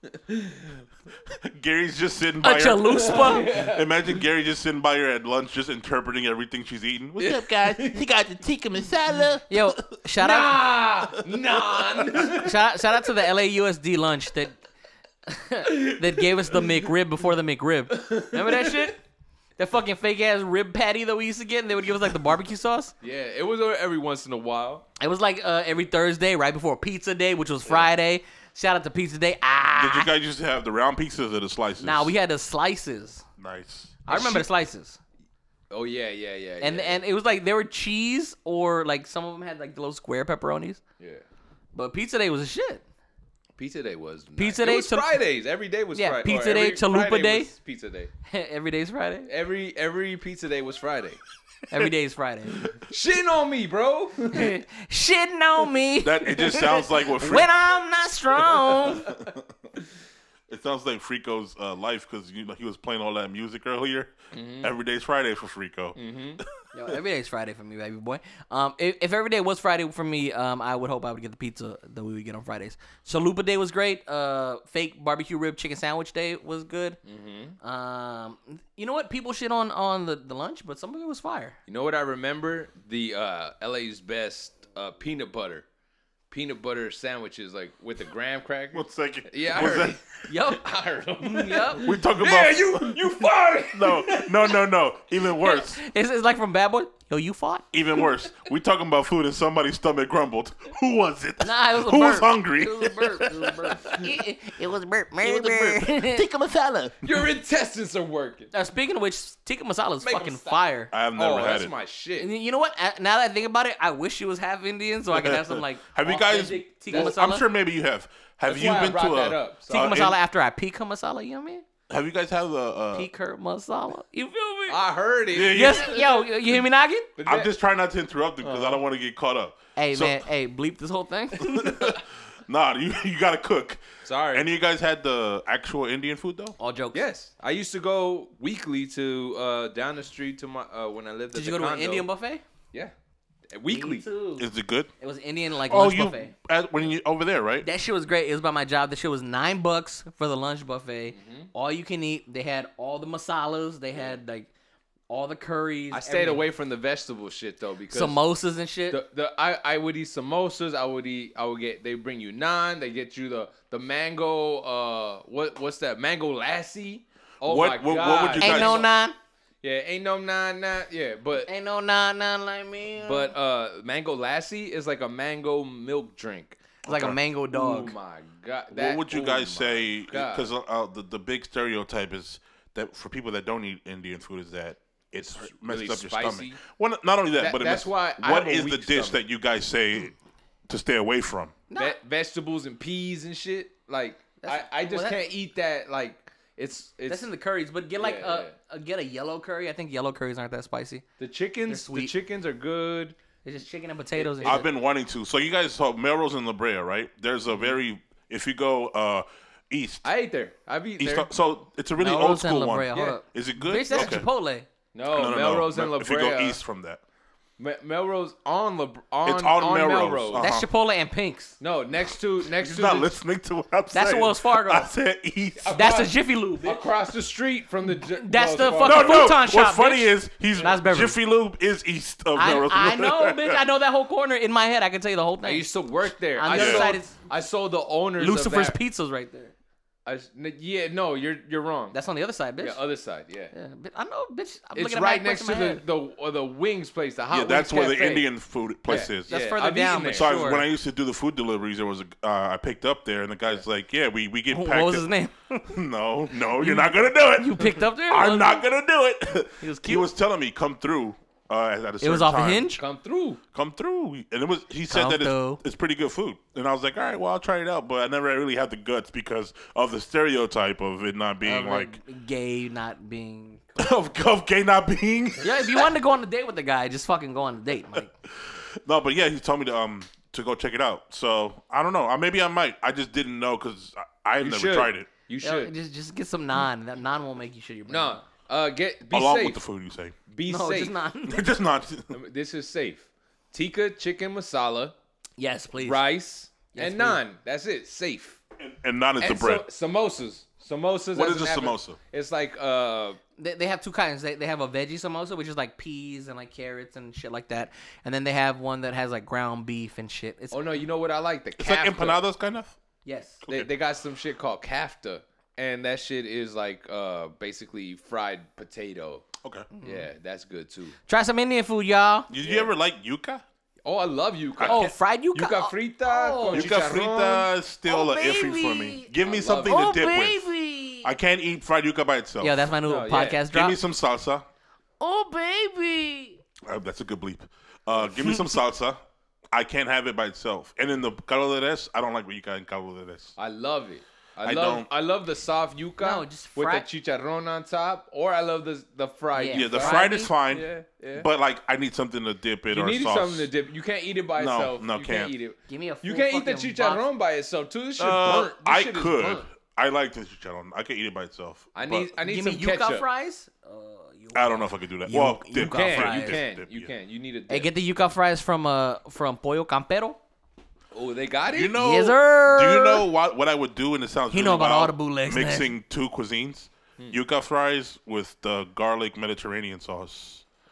Gary's just sitting A by her. chaluspa? Imagine Gary just sitting by her at lunch, just interpreting everything she's eating. What's up, guys, he got the tikka masala. Yo, shout out, Nah, nah. shout out, shout out to the L A U S D lunch that that gave us the McRib before the McRib. Remember that shit? That fucking fake ass rib patty that we used to get, and they would give us like the barbecue sauce. Yeah, it was every once in a while. It was like uh, every Thursday, right before Pizza Day, which was Friday. Shout out to Pizza Day. Ah, Did you guys used to have the round pizzas or the slices? Nah, we had the slices. Nice. I remember the slices, Oh yeah, yeah, yeah. and yeah. and it was like they were cheese or like some of them had like the little square pepperonis. yeah. But Pizza Day was a shit. Pizza Day was nice. Pizza It Day was to- Fridays. Every day was Yeah, Friday. Pizza or Day, every Chalupa Friday Day. was Pizza Day. Every day's Friday. Every every pizza day was Friday. Every day is Friday. Shitting on me, bro. Shitting on me That it just sounds like what. Fre- when I'm not strong. It sounds like Frico's uh, life because you know he was playing all that music earlier. Mm-hmm. Every day's Friday for Frico. Yo, every day's Friday for me, baby boy. Um, if, if every day was Friday for me, um, I would hope I would get the pizza that we would get on Fridays. Chalupa Day was great. Uh, fake barbecue rib chicken sandwich day was good. Mm-hmm. Um, you know what? People shit on on the, the lunch, but some of it was fire. You know what I remember? The uh, L A's best uh, peanut butter. peanut butter sandwiches, like with the graham cracker. One second. Yeah, I What's heard that? it. Yup. I heard them. Yup. We talking Yeah, about you you fired. no, no, no, no. Even worse. It's, it's like from Bad Boy. Yo, you fought? Even worse. We talking about food and somebody's stomach grumbled. Who was it? Nah, it was a Who burp. was hungry? It was a burp. It was a burp. It, it was burp. It was burp. Tikka masala. Your intestines are working. Now, speaking of which, tikka masala is Make 'em fucking stop. fire. I have never Oh, had that's it. my shit. And you know what? Uh, Now that I think about it, I wish it was half Indian so I could have some like. Have you guys? authentic tikka Well, masala. I'm sure maybe you have. Have That's you why I been brought to that a? up. So- tikka uh, masala in- after I pika masala. You know what I mean? have you guys had a? Uh, Peaker masala. You feel me? I heard it. Yeah, yeah. Yes. Yo, you hear me knocking? But I'm that- just trying not to interrupt you because I don't want to get caught up. Hey So- man, hey, bleep this whole thing. Nah, you you gotta cook. Sorry. Any of you guys had the actual Indian food though? All jokes. Yes, I used to go weekly to uh, down the street to my uh, when I lived. Did at you the go to an condo. Indian buffet? Yeah, weekly. Me too. Is it good? It was Indian like Oh, lunch you buffet. at, when you over there, right? That shit was great. It was by my job. That shit was nine bucks for the lunch buffet. Mm-hmm. All you can eat. They had all the masalas. They had like all the curries. I stayed everything. away from the vegetable shit though because samosas and shit. the, the I, I would eat samosas. I would eat. I would get. They bring you naan. They get you the the mango. Uh, what what's that? Mango lassi. Oh What- my what- god. what would you Ain't guys- no nine. Yeah, ain't no naan naan. Yeah, but Ain't no nine nine like me. but uh, mango lassi is like a mango milk drink. it's like a Okay. mango Oh dog. my god. What That- would you oh guys my say? God. Because uh, uh, the the big stereotype is that for people that don't eat Indian food is that it's messed really up your spicy. stomach. Well, not only that, That- but it that's mess- why I What have a is the weak dish stomach. that you guys say to stay away from? Ve- vegetables and peas and shit. Like I, That's- I just well, that- can't eat that. Like it's it's That's in the curries, but get like Yeah, a, yeah. a get a yellow curry. I think yellow curries aren't that spicy. the chickens. They're The sweet. chickens are good. It's just chicken and potatoes and I've shit. been wanting to. So you guys saw Melrose and La Brea, right? There's a very if you go uh, east, I ate there. I've eaten east. there. So it's a really old Melrose and school La one. Brea. Hold Yeah. up. Is it good? Bitch, that's okay. Chipotle. No, No, no, no. Melrose and La If you go Brea. east from that, Me- Melrose on La on, It's on on Melrose. Melrose. Uh-huh. That's Chipotle and Pink's. No, next to next he's to not the, listening to what I'm That's saying. Wells Fargo. I said east. That's the Across- Jiffy Lube. bitch. across the street from the. J- That's Wells the Fargo. fucking- No, no. futon What's shop, funny bitch. is he's That's Beverly. Jiffy Lube is east of I, Melrose. I know, bitch. I know that whole corner in my head. I can tell you the whole I thing. used to work there. On I the other saw, side is I saw the owners. Lucifer's of that. Pizzas right there. I s- n- yeah, no, you're you're wrong. That's on the other side, bitch. yeah, other side. Yeah, Yeah, bitch, I know, bitch. I'm it's looking at right my next to in my the head. the or the wings place, the hot Yeah, that's wings where the cafe. Indian food place Yeah. is. That's Yeah, further I've down, eaten but there. So I, sure. when I used to do the food deliveries, there was a uh, I picked up there, and the guy's like, "Yeah, we we get What packed." was in- his name? No, no, you're not gonna do it. You picked up there? I'm not gonna do it. He was He cute. was telling me come through uh, at a certain It was off a time. hinge. Come through. Come through, and it was. He said Come that through. it's, it's pretty good food, and I was like, all right, well, I'll try it out. But I never really had the guts because of the stereotype of it not being Of, like gay, not being. of, of gay not being. Yeah, if you wanted to go on a date with the guy, just fucking go on a date. Like, No, but yeah, he told me to um to go check it out. So I don't know. Uh, Maybe I might. I just didn't know because I, I've You never should. tried it. You yo, should. just just get some naan. That naan will make you shit your brain. No, uh, get be Along safe. with the food, you say. Be no, safe. just naan. just not. This is safe. Tikka chicken masala, Yes, please. rice, Yes, and please. naan. That's it. Safe. And, and not is the And bread. so- samosas. Samosas. What as is an a appe- samosa? It's like uh, They, they have two kinds. They, they have a veggie samosa, which is like peas and like carrots and shit like that. And then they have one that has like ground beef and shit. It's oh no, you know what I like? The It's like kafta. empanadas, kind of. yes. They, they got some shit called kafta, and that shit is like uh basically fried potato. Okay. Yeah, that's good too. Try some Indian food, y'all. Did you ever like yuca? Oh, I love yuca. Oh, fried yuca. yuca Oh, frita. oh. con Yuca chicharrón. frita is still Oh, a iffy for me. baby. Give me love something it. to Oh, dip with. baby. I can't eat fried yuca by itself. Yo, that's my new No, yeah. podcast Give drop. me some salsa. Oh, baby. Uh, that's a good bleep. Uh, give me some salsa. I can't have it by itself. And in the caldo de res, I don't like what you got in caldo de res. I love it. I, I love don't. I love the soft yuca No, just with fry- the chicharrón on top, or I love the the fried. Yeah. Yeah, the yuca. fried is fine, Yeah, yeah. but like I need something to dip it you or need sauce. something to dip. You can't eat it by No, itself. no, you can't. eat it. Give me a full You can't eat the fucking chicharrón box. by itself too. This shit Uh, burnt. This I shit is could. burnt. I like the chicharron. I could eat it by itself. I but need I need Give some me yuca ketchup. fries. Uh, yuca. I don't know if I could do that. You- well, you dip. can, You can, fries. you dip, can, dip, you yeah. can. You need a dip. Hey, get the yuca fries from uh from Pollo Campero. Oh, they got it. You know, Yes, sir. do you know what what I would do? And it sounds He really know about wild, all the bootlegs, man. Mixing two cuisines, yuca fries with the garlic Mediterranean sauce.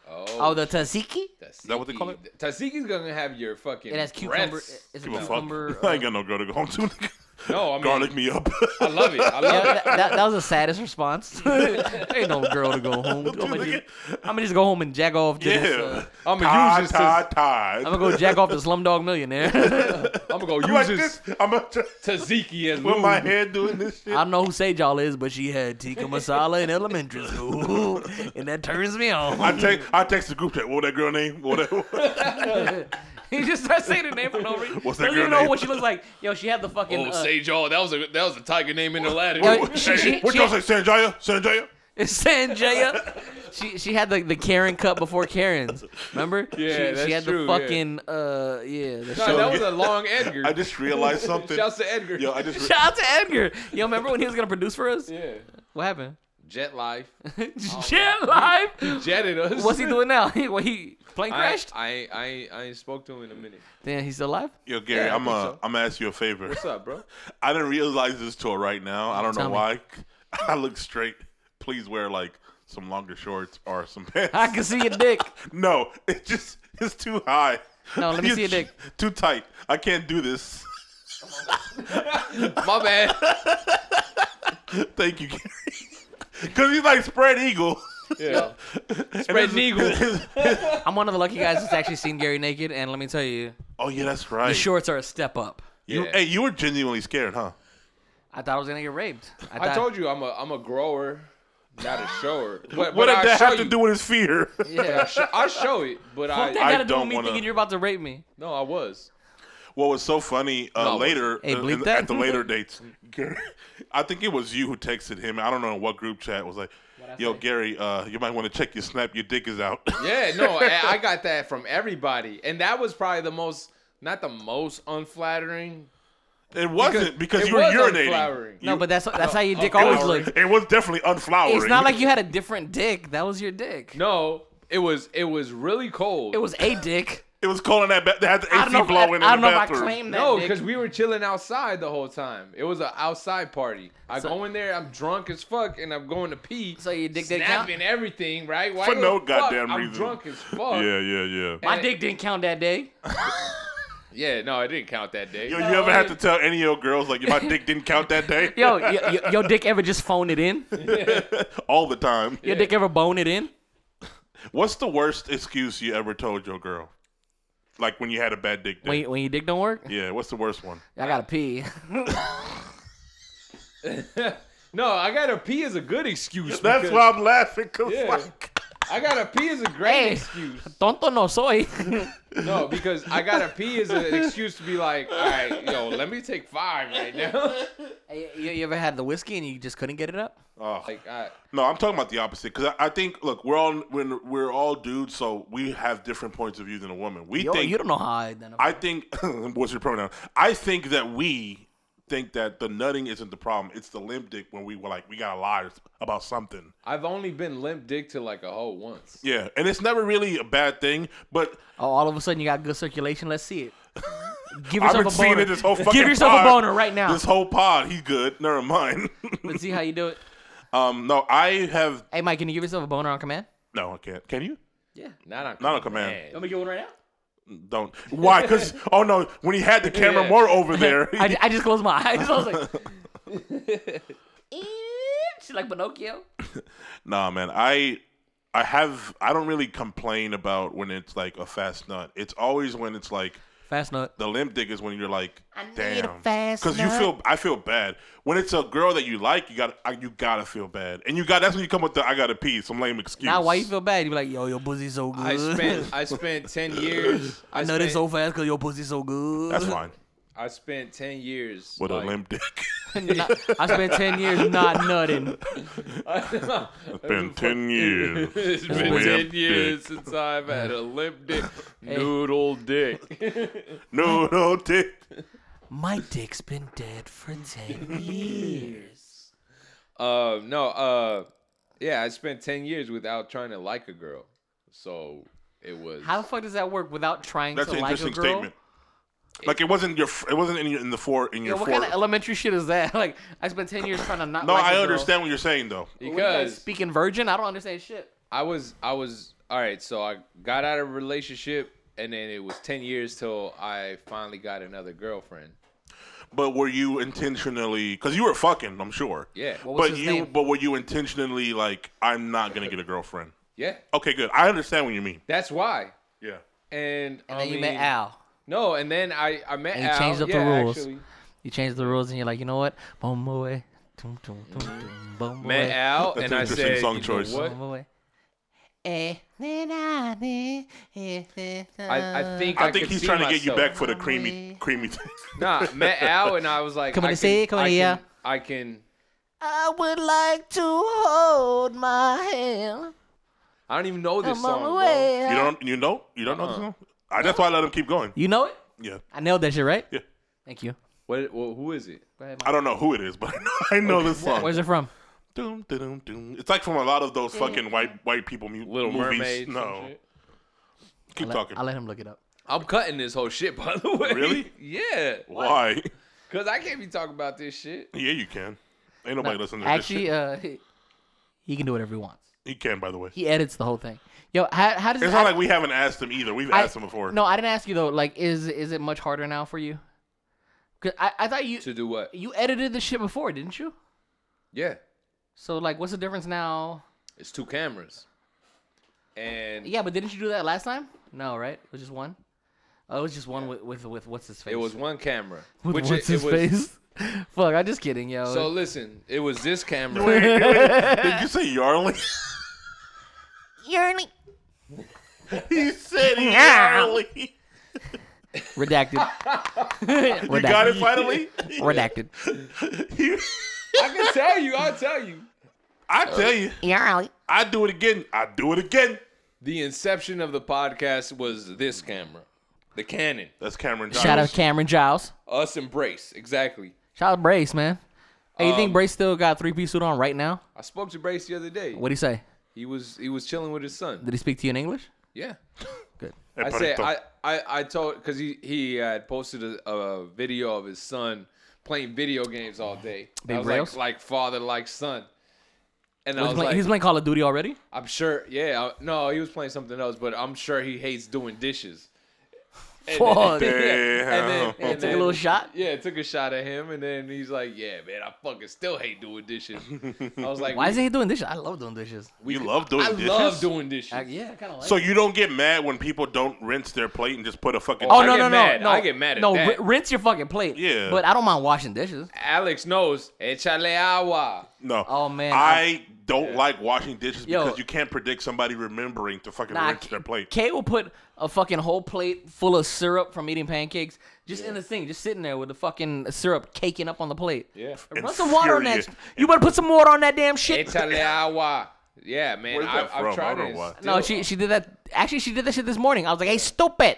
Oh, Oh, the tzatziki? Is that what they call it? Tzatziki's gonna have your fucking. It has cucumber. breaths. It's a Give a fuck. cucumber. I ain't uh, got no girl to go home to. No, I mean, Garlic me up. I love it. I love Yeah, it. that, that, that was the saddest response. Ain't no girl to go home. I'm gonna just, I'm gonna just go home and jack off to Yeah. this. Uh, I'm gonna Tie, use this. tie, taz- tie. I'm gonna go jack off the Slumdog Millionaire. I'm gonna go You use like this this? I'm gonna tzatziki as with lube. my head doing this shit. I don't know who Sage y'all is, but she had tikka masala in elementary school, and that turns me on. I take I text the group chat. What that girl name? What that, He just starts saying her name for no reason. What's that Doesn't girl even know name? what she looks like. Yo, she had the fucking. Oh, uh, Sage, oh, that was a that was a tiger name in Aladdin. Yo, she- she- what she- y'all say? Sanjaya? Sanjaya? It's Sanjaya. She she had the, the Karen cut before Karen's. Remember? Yeah, she, that's she had true, the yeah. fucking uh yeah. The No, show. that was a long Edgar. I just realized something. Shouts to Edgar. Yo, I just. Re- Shout out to Edgar. Yo, remember when he was gonna produce for us? yeah. What happened? Jet Life. Jet live. Jetted us. What's he doing now? He what he plane I, crashed? I I I ain't spoke to him in a minute. Damn, he's still alive? Yo, Gary, Yeah, I I'm think uh, so. I'm gonna ask you a favor. What's up, bro? I didn't realize this till right now. I don't Tell know me. why. I look straight. Please wear like some longer shorts or some pants. I can see your dick. No, it just it's too high. No, let me It's see your dick. Too tight. I can't do this. My bad. Thank you, Gary. Because he's like spread eagle. Yeah. And Spread his- eagle. his- I'm one of the lucky guys that's actually seen Gary naked, and let me tell you, oh yeah, that's right. the shorts are a step up. You, Yeah. Hey, you were genuinely scared, huh? I thought I was gonna get raped. I, I thought, told you I'm a I'm a grower, not a shower. But, What but did I that show have to you. do with his fear? Yeah. I, sh- I show it, but Fuck I, that I gotta do don't with me wanna- thinking you're about to rape me. no, I was. What was so funny uh, No, it later Hey, uh, bleep in- that. at the later dates, Gary, I think it was you who texted him. I don't know what group chat was like. Yo, Gary, uh, you might want to check your snap. Your dick is out. Yeah, no, I, I got that from everybody, and that was probably the most, not the most unflattering. It wasn't because, it you were was urinating. unflowering. No, You- but that's that's how your dick it always was, looks. it was definitely unflowering. It's not like you had a different dick. That was your dick. No, it was it was really cold. It was a dick. It was cold in that. Ba- they had the I A don't know C if I, blowing in I don't the know if I bathroom. claim that no, dick. because we were chilling outside the whole time. It was an outside party. I So- go in there, I'm drunk as fuck, and I'm going to pee. So your dick didn't count? snapping everything, right? Why For the no fuck? goddamn I'm reason. drunk as fuck. Yeah, yeah, yeah. My And- dick didn't count that day. Yeah, no, it didn't count that day. Yo, you ever had to tell any of your girls like my dick didn't count that day? Yo, y- y- your dick ever just phone it in? All the time. Your dick ever bone it in? What's the worst excuse you ever told your girl? Like when you had a bad dick day. When when your dick don't work? Yeah, what's the worst one? I gotta pee. No, I gotta pee is a good excuse. That's because- why I'm laughing. Cause Yeah. like, I gotta pee is a great Hey. excuse. Tonto no soy. No, because I gotta pee is an excuse to be like, all right, yo, let me take five right now. Hey, you, you ever had the whiskey and you just couldn't get it up? oh. Like, I, No, I'm talking about the opposite. Because I, I think, look, we're all when we're all dudes, so we have different points of view than a woman. We Yo, think. you don't know how I identify. I think. What's your pronoun? I think that we think that the nutting isn't the problem. It's the limp dick when we were like we gotta lie about something. I've only been limp dick to like a hoe once. Yeah, and it's never really a bad thing. But Oh, all of a sudden you got good circulation. Let's see it. Give I've yourself been a seeing boner. it this whole fucking Give yourself pod. a boner right now. This whole pod, he's good. Never mind. Let's see how you do it. um, no, I have Hey, Mike, can you give yourself a boner on command? no. I can't. Can you? Yeah. Not on Not on command. Man. You want me to get one right now? Don't. Why? Because oh no, when he had the camera Yeah. more over there. I, I just closed my eyes. I was like, she's like Pinocchio. Nah, man. I I have I don't really complain about when it's like a fast nut. It's always when it's like Fast nut. the limp dick is when you're like, I need damn, a fast because you nut. feel I feel bad when it's a girl that you like. You got you gotta feel bad, and you got that's when you come with the I gotta pee, some lame excuse. Now, why you feel bad? You be like, yo, your pussy's so good. I spent I spent ten years. I I nut it spent, so fast because your pussy's so good. That's fine I spent ten years with like, a limp dick. Not- I spent ten years not nutting. It's been ten years. It's been Limp ten years dick. since I've had a limp dick, noodle dick. No, no dick. My dick's been dead for ten years. Uh, no, uh, yeah, I spent ten years without trying to like a girl, so it was. How the fuck does that work without trying That's to an like a interesting girl? statement. Like it wasn't your, it wasn't in your, in the four in Yo, your what four. kind of elementary shit is that? Like, I spent ten years trying to not no, like a I girl. understand what you're saying though. What, you guys because speaking virgin, I don't understand shit. I was I was all right, so I got out of a relationship, and then it was ten years till I finally got another girlfriend. But were you intentionally? Because you were fucking, I'm sure. Yeah. What was But his you, name? but were you intentionally like, I'm not gonna get a girlfriend? Yeah. Okay, good. I understand what you mean. That's why. Yeah. And, And I then you mean, met Al. No, and then I, I met And you Al. changed up the yeah, rules. Actually. You changed the rules, and you're like, you know what? Boom away. Tum, tum, tum, tum, boom Met away. Al, That's and an I interesting said, song you know choice. what? Boom away. Eh, na, na, na, eh, eh, I, I think I, I think could he's see trying to get you myself. back for the creamy, creamy thing. Nah, met Al, and I was like, Come on, I say can, it, come on, I yeah. can, I can. I would like to hold my hand. I don't even know this I'm on song, my bro. way. You don't, you know, you don't know the Uh-uh. song. I, that's why I let him keep going. You know it? Yeah, I nailed that shit, right? yeah. Thank you. What? Well, who is it? Go ahead, I don't know who it is, but I know, I know this song. Where's it from? Doom, doom, doom. It's like from a lot of those fucking white white people mu- Little movies. Mermaid. some No, shit? keep I'll let, talking. I'll let him look it up. I'm cutting this whole shit, by the way. Really? Yeah. Why? Cause I can't be talking about this shit. Yeah, you can. Ain't nobody No, listening to this actually, shit. uh, he, he can do whatever he wants. He can, by the way. He edits the whole thing. Yo, how, how does It's I- not like we haven't asked him either. We've I- asked him before. No, I didn't ask you though. Like, is is it much harder now for you? Cause I, I thought you To do what? you edited the shit before, didn't you? Yeah. So like, what's the difference now? It's two cameras. And Yeah, but didn't you do that last time? No, right? It was just one. Oh, it was just one with with, with what's his face? it was one camera. with which what's it, his it was, face? Fuck, I'm just kidding, yo. So listen, it was this camera. Wait, wait, did you say Yarly? Yearly. He said Yarly. Redacted. Redacted. You got it finally? Redacted. You- I can tell you, I'll tell you. I tell you, Yearly. I do it again. I do it again. The inception of the podcast was this camera. The Canon. That's Cameron Giles. Shout out Cameron Giles. Us and Brace. Exactly. Shout out Brace, man. Hey, you think Um, Brace still got three piece suit on right now? I spoke to Brace the other day. What'd he say? He was he was chilling with his son. Did he speak to you in English? Yeah. Good. Hey, I said Parito. I, I, I told because he he had posted a, a video of his son playing video games all day. Big I was rails? like like father like son. And I Was was he, playing, like, he was playing Call of Duty already? I'm sure. Yeah. I, no, he was playing something else, but I'm sure he hates doing dishes. And Fuck. then, and then, Damn. and Took a little shot? Yeah, took a shot at him, and then he's like, "Yeah, man, I fucking still hate doing dishes." I was like, Why we, isn't he doing dishes? I love doing dishes. we You could- love doing I dishes? love doing dishes. I, yeah, I kind of like So it. you don't get mad when people don't rinse their plate and just put a fucking. Oh, I no, get no, no, mad. no. I get mad at no, that. ri- rinse your fucking plate. Yeah. But I don't mind washing dishes. Alex knows. Échale agua. No. Oh, man, I don't like washing dishes Yo. because you can't predict somebody remembering to fucking Nah, rinse their plate. Kay will put a fucking whole plate full of syrup from eating pancakes just in the thing, just sitting there with the fucking syrup caking up on the plate. Yeah. Run some water on that. Infuriate- You better put some water on that damn shit. Échale agua. Yeah, man. Where's I, that I've from? I tried don't it. know why. No, Still- she she did that. Actually, she did that shit this morning. I was like, "Hey, stupid!"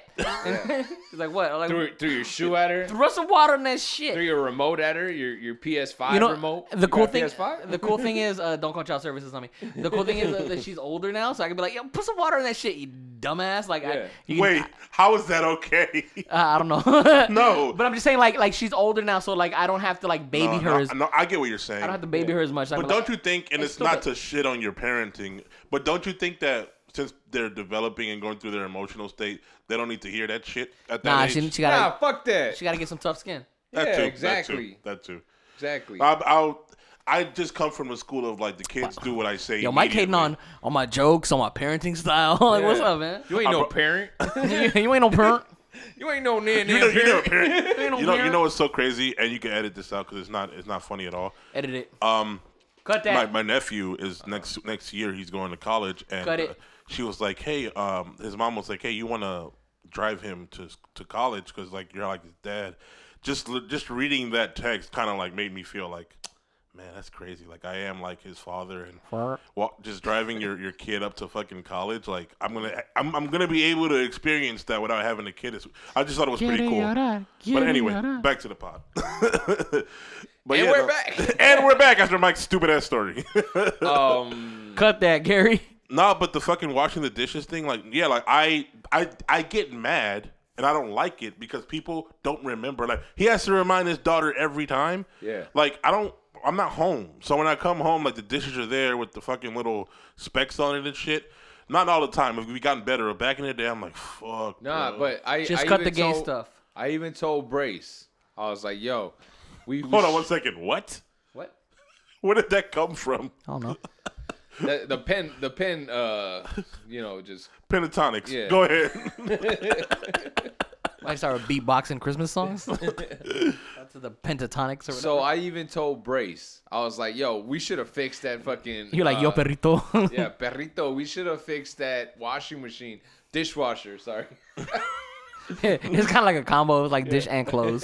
She's like, "What?" I'm like, threw, threw your shoe at her. "Run some water on that Threw shit." your remote at her. Your your P S five You know, remote. the You cool got a thing. P S five? The cool thing is, uh, don't call child services on me. The cool thing is uh, that she's older now, so I can be like, "Yo, put some water in that shit, you dumbass!" Like, Yeah. I, you can- Wait, how is that okay? I, I don't know. No. but I'm just saying, like, like she's older now, so like I don't have to like baby no, her. no, as, no, I get what you're saying. I don't have to baby her as much. But don't you think, and It's it's not stupid. to shit on your parenting, but don't you think that since they're developing and going through their emotional state, they don't need to hear that shit at that Nah, age? she, she Nah, gotta fuck that. she gotta get some tough skin. that yeah, too, exactly. That too. Exactly. That too. I, I'll, I just come from the school of like the kids do what I say. Yo, Mike hating on on my jokes, on my parenting style. like, what's Yeah. up, man? You ain't I no bro- parent. you, you ain't no parent. You ain't no near You know, near you know, parent. parent, ain't no you know, you parent. know what's so crazy, and you can edit this out because it's not, it's not funny at all. Edit it. Um, Cut my, that. my nephew is next next year. He's going to college, and Cut it. uh, she was like, "Hey, um, his mom was like, hey, you want to drive him to to college because like you're like his dad." Just li- just reading that text kind of like made me feel like, man, that's crazy. Like I am like his father, and well, just driving your, your kid up to fucking college. Like I'm gonna I'm I'm gonna be able to experience that without having a kid. It's, I just thought it was pretty cool. But anyway, back to the pod. But And yeah, we're no- back. and we're back after Mike's stupid ass story. Um, Cut that, Gary. No, but the fucking washing the dishes thing, like, yeah, like I, I, I get mad and I don't like it because people don't remember. Like, he has to remind his daughter every time. Yeah. Like, I don't, I'm not home, so when I come home, like the dishes are there with the fucking little specks on it and shit. Not all the time. We've gotten better. Back in the day, I'm like, fuck. Nah, bro. but I Just I cut even the gay told- stuff. I even told Brace. I was like, yo, we, we Hold on sh- one second. What? What? Where did that come from? I don't know. The, the pen, the pen, uh, you know, just Pentatonics. Yeah. Go ahead. I started beatboxing Christmas songs. That's the pentatonics or whatever. so I even told Brace. I was like, yo, we should have fixed that fucking. You're like, uh, yo, perrito. Yeah, perrito. We should have fixed that washing machine, dishwasher. Sorry. It's kind of like a combo of like dish and clothes.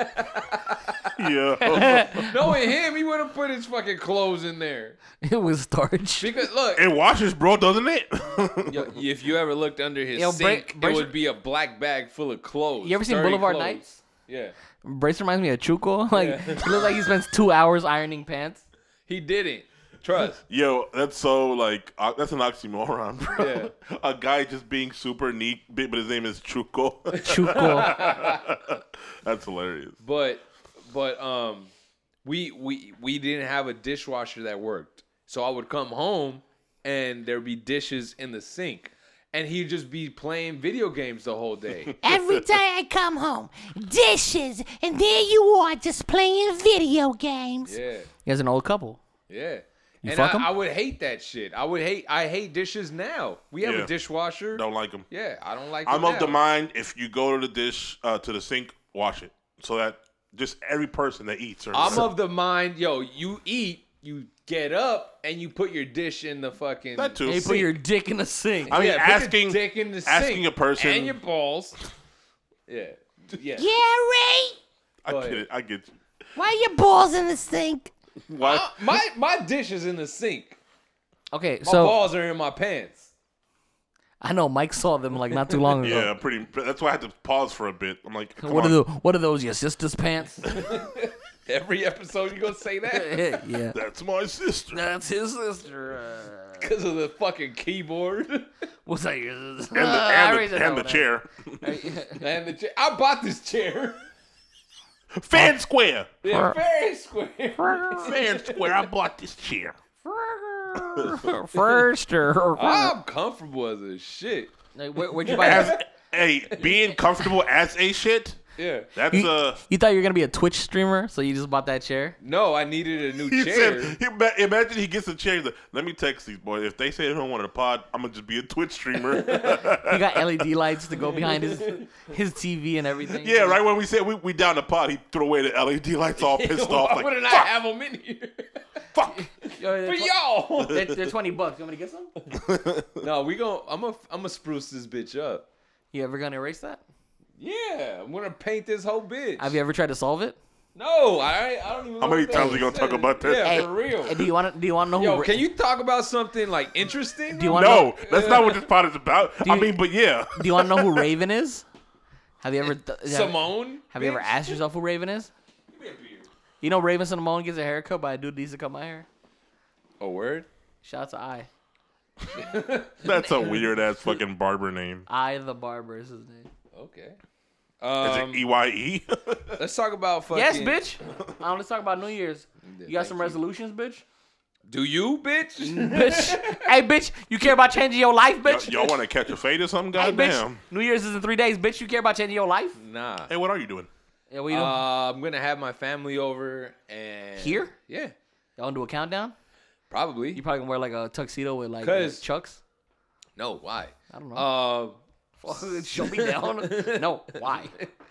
Yeah. Knowing him, he would have put his fucking clothes in there. It was starch. Because look, It washes, bro, doesn't it? yo, if you ever looked under his Yo, Bra- sink, Brace- it would be a black bag full of clothes. You ever seen dirty Boulevard clothes. Nights? Yeah, Brace reminds me of Chuco. Like, Yeah. he looks like he spends two hours ironing pants. he didn't. Trust. Yo, that's so like uh, that's an oxymoron, bro. Yeah. A guy just being super neat, but his name is Chuco. Chuco. That's hilarious. But but um we we we didn't have a dishwasher that worked. So I would come home and there'd be dishes in the sink. And he'd just be playing video games the whole day. Every day I come home, dishes, and there you are just playing video games. Yeah. He has an old couple. Yeah. You and fuck I, 'em? I would hate that shit. I would hate I hate dishes now. We have Yeah. a dishwasher. Don't like him. Yeah, I don't like I'm it of now. the mind if you go to the dish uh, to the sink, wash it so that just every person that eats. Or I'm of the mind, yo, you eat, you get up, and you put your dish in the fucking. that too. And you put your dick in the sink. I mean, yeah, put your asking dick in the asking sink a person. and your balls. Yeah, yeah. Yeah, Ray. I Go get ahead. it. I get you. Why are your balls in the sink? Why? Uh, my my dish is in the sink. Okay, My so balls are in my pants. I know Mike saw them like not too long ago. Yeah, pretty. That's why I had to pause for a bit. I'm like, come What are on. the what are those? Your sister's pants? Every episode you gonna say that Yeah. That's my sister. That's his sister. Uh, because of the fucking keyboard what's that? Your sister? And the, I and already the, know and the that. chair. and the chair. I bought this chair. Fan square. Yeah, very square. Fan square. I bought this chair. First or I'm comfortable as a shit. Like, where, where'd you buy As, that? hey, being comfortable as a shit. Yeah. That's You, uh. you thought you were gonna be a Twitch streamer, so you just bought that chair? No, I needed a new He chair. said, he, ma- imagine he gets a chair. He's like, let me text these boys. If they say they don't want a pod, I'm gonna just be a Twitch streamer. He got L E D lights to go behind his his T V and everything. yeah, right when we said we, we down the pod, he threw away the L E D lights, all pissed off. Why Like, wouldn't I fuck, have them in here? fuck. Yo, they're, For tw- y'all. they're, they're twenty bucks. You want me to get some? No, we gon' I'm a I'm gonna spruce this bitch up. You ever gonna erase that? Yeah, I'm gonna paint this whole bitch. Have you ever tried to solve it? No, I I don't even. How know many what times that we gonna is. talk about this? Yeah, Hey, for real. hey, do you want to? Do you want to know Yo, who? can you talk about something like interesting? Do you want to? No, that's not what this pod is about. Do I you- mean, but yeah. Do you want to know who Raven is? Have you ever? Th- have, Simone? have you ever bitch? asked yourself who Raven is? Give me a beer. You know Raven Simone gets a haircut by a dude that used to cut my hair. A word? Shout out to I. That's a weird ass fucking barber name. I the barber is his name. Okay. Is Um, it E Y E? let's talk about fucking. Yes, bitch. Um, let's talk about New Year's. You got thank some you. resolutions, bitch? Do you, bitch? bitch. Hey, bitch. You care about changing your life, bitch? Y'all want to catch a fade or something? Hey, bitch. Goddamn. New Year's is in three days, bitch. You care about changing your life? Nah. Hey, what are you doing? Yeah, what you doing? Uh, I'm gonna have my family over and Here? Yeah, Y'all gonna do a countdown? probably. You probably gonna wear like a tuxedo with like 'Cause- uh, chucks? No, why? I don't know. Uh, Show me down. No, why?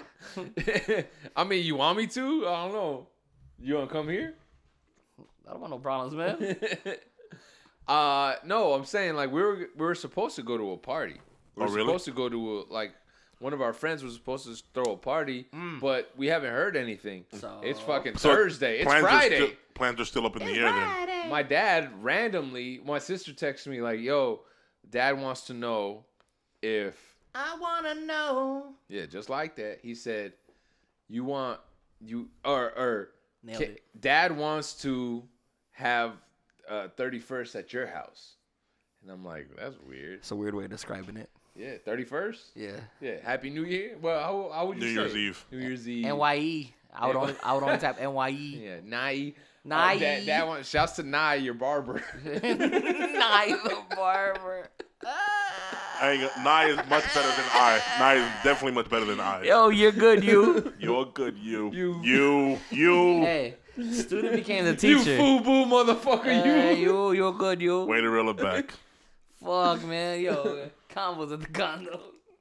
I mean, you want me to? I don't know. You wanna come here? I don't want no problems, man. Uh, no, I'm saying like we were we were supposed to go to a party. We Oh, were really? supposed to go to a, like one of our friends was supposed to throw a party, but we haven't heard anything. So- It's fucking So Thursday. It's plans Are Friday. still, plans are still up in the air then. My dad randomly, my sister texted me like, "Yo, Dad wants to know if." I wanna know. Yeah, just like that. He said, "You want you or or Nailed Ki- it. Dad wants to have uh thirty-first at your house." And I'm like, "That's weird." It's a weird way of describing it. Yeah, thirty-first? Yeah. Yeah, Happy New Year. Well, how, how would you New say? Year's Eve. New Year's Eve. N Y E. I would only, I would only type N Y E. Yeah, Nai. Nai. Uh, that, that one, shouts to Nai, your barber. Nye the barber. I ain't gonna, Nye is much better than I. Nye is definitely much better than I. Yo, you're good, you. You're good, you. You. You. You. Hey, student became the You teacher. FUBU motherfucker, Hey, you. you, you're good, you. Way to reel it back. Fuck, man. Yo, combos at the condo.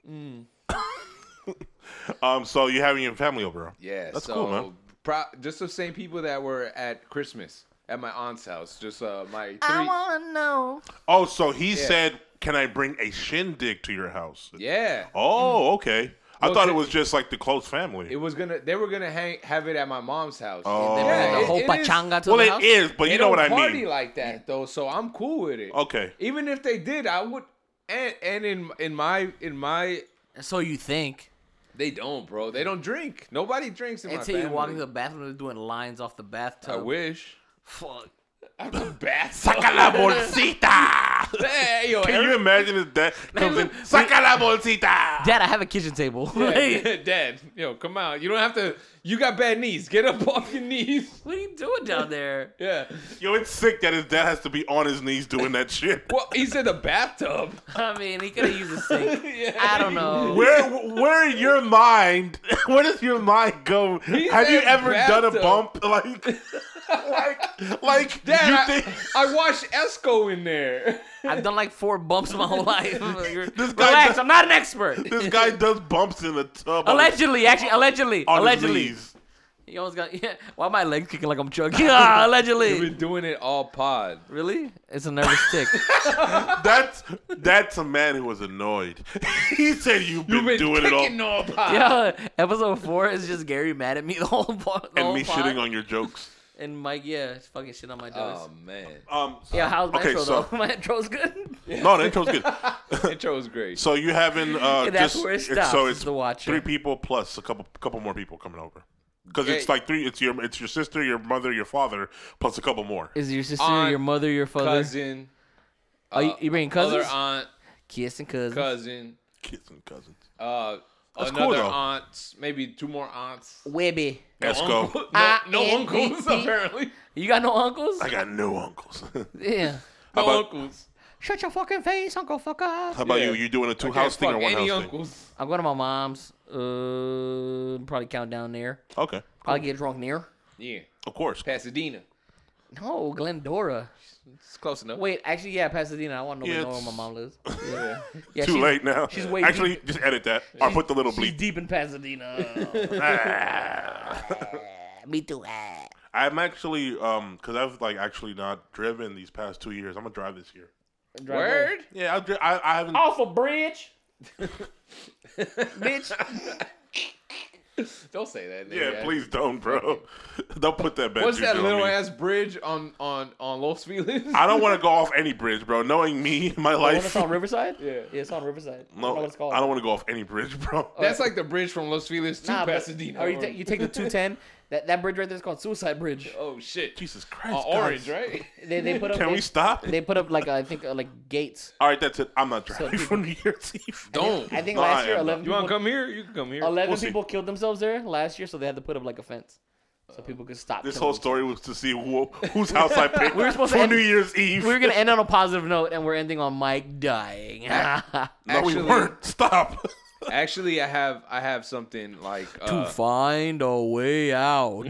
Um, so you having your family over? Bro? Yeah, That's so cool, man. Pro- just the same people that were at Christmas at my aunt's house. Just uh, my three. I wanna know. Oh, so he Yeah. said, "Can I bring a shindig to your house?" Yeah. Oh, okay. I Well, thought it to- was just like the close family. It was gonna. They were gonna hang have it at my mom's house. Oh. They Yeah, bring the it- whole it is- pachanga to well, the it house. is, but They you know what I don't party mean. like that though, so I'm cool with it. Okay. Even if they did, I would. And and in in my in my So you think. they don't, bro. They don't drink. Nobody drinks in my Until family. you walk into the bathroom, they're doing lines off the bathtub. I wish. Fuck. I'm the best. Saca la bolsita. Hey, yo, Can every- you imagine his dad comes in? Saca la bolsita. Dad, I have a kitchen table. Yeah, Dad, yo, come out. You don't have to. You got bad knees. Get up off your knees. What are you doing down there? Yeah. Yo, it's sick that his dad has to be on his knees doing that shit. Well, he said the bathtub. I mean, he could have used a sink. Yeah. I don't know. Where, where in your mind? Where does your mind go? He Have you said ever done a bathtub. bump like, like, like? Dad, you I, think I watched Esco in there. I've done like four bumps my whole life. This guy Relax, does- I'm not an expert. this guy does bumps in the tub? on his- Allegedly, actually, allegedly, on his allegedly. knees. You almost got. Yeah. Why my legs kicking like I'm chugging? Ah, You've allegedly. been doing it all pod. Really? It's a nervous tick. That's that's a man who was annoyed. He said you've been, You've been doing it all, kicking all pod. Yeah, episode four is just Gary mad at me the whole part. and me shitting on your jokes. And Mike, yeah, it's fucking shit on my jokes. Oh man, Um, yeah, how's my okay, intro so- though? My intro's good. no, the intro's good. intro was great. So you having uh, And that's just where it it's- stops, so is it's the watcher. three people plus a couple couple more people coming over. Because it's Yeah. like three. It's your it's your sister, your mother, your father, plus a couple more. Is your sister, Aunt, your mother, your father? Cousin. Oh, you, you bringing cousins? Other aunt, Kiss and cousins. cousin. Kids and cousins. Uh, That's another cool, though. aunt, maybe two more aunts. Webby. Let's no go. uncle- no, Ah, no and uncles me. apparently. You got no uncles? I got no uncles. Yeah. How No about- uncles. Shut your fucking face, Uncle Fucker. How about Yeah. you? You doing a two I can't house thing or fuck one any house uncles. I'm going to my mom's. Uh, probably count down there. thing? Okay, Probably get drunk near. Yeah, of course. Pasadena. No, Glendora. It's close enough. Wait, actually, yeah, Pasadena. I want to know Yeah, where it's- my mom lives. Yeah. Yeah, Too she's- late now. she's way Actually, deep. just edit that or put the little She's bleep. deep in Pasadena. Me too. Ah. I'm actually um because I've like actually not driven these past two years. I'm gonna drive this year. Word. Yeah, I've, dri- I I haven't. Off a bridge. Bitch. Don't say that. Yeah, nigga. please don't, bro. Don't put that bad What's that juju on little me. ass bridge on on on Los Feliz? I don't want to go off any bridge, bro. Knowing me, my The one life. that's on Riverside? Yeah. Yeah, it's on Riverside. I don't no, know what it's called. I don't want to go off any bridge, bro. That's like the bridge from Los Feliz to Nah, but- Pasadena. Or you, ta- you take the two ten. That that bridge right there is called Suicide Bridge. oh shit. Jesus Christ. Uh, guys. orange, right? They they put up. Can they, we stop? They put up like I think uh, like gates. All right, that's it. I'm not driving people- for New Year's Eve. Don't. I think No, last I year am eleven You want to people, come here? You can come here. eleven We'll see. people killed themselves there last year, so they had to put up like a fence, so people could stop. This killing whole themselves. story was to see who, whose house I picked We were supposed to for end- New Year's Eve. We were gonna end on a positive note, and we're ending on Mike dying. no, we Actually- weren't. Stop. Actually, I have I have something like uh, to find a way out.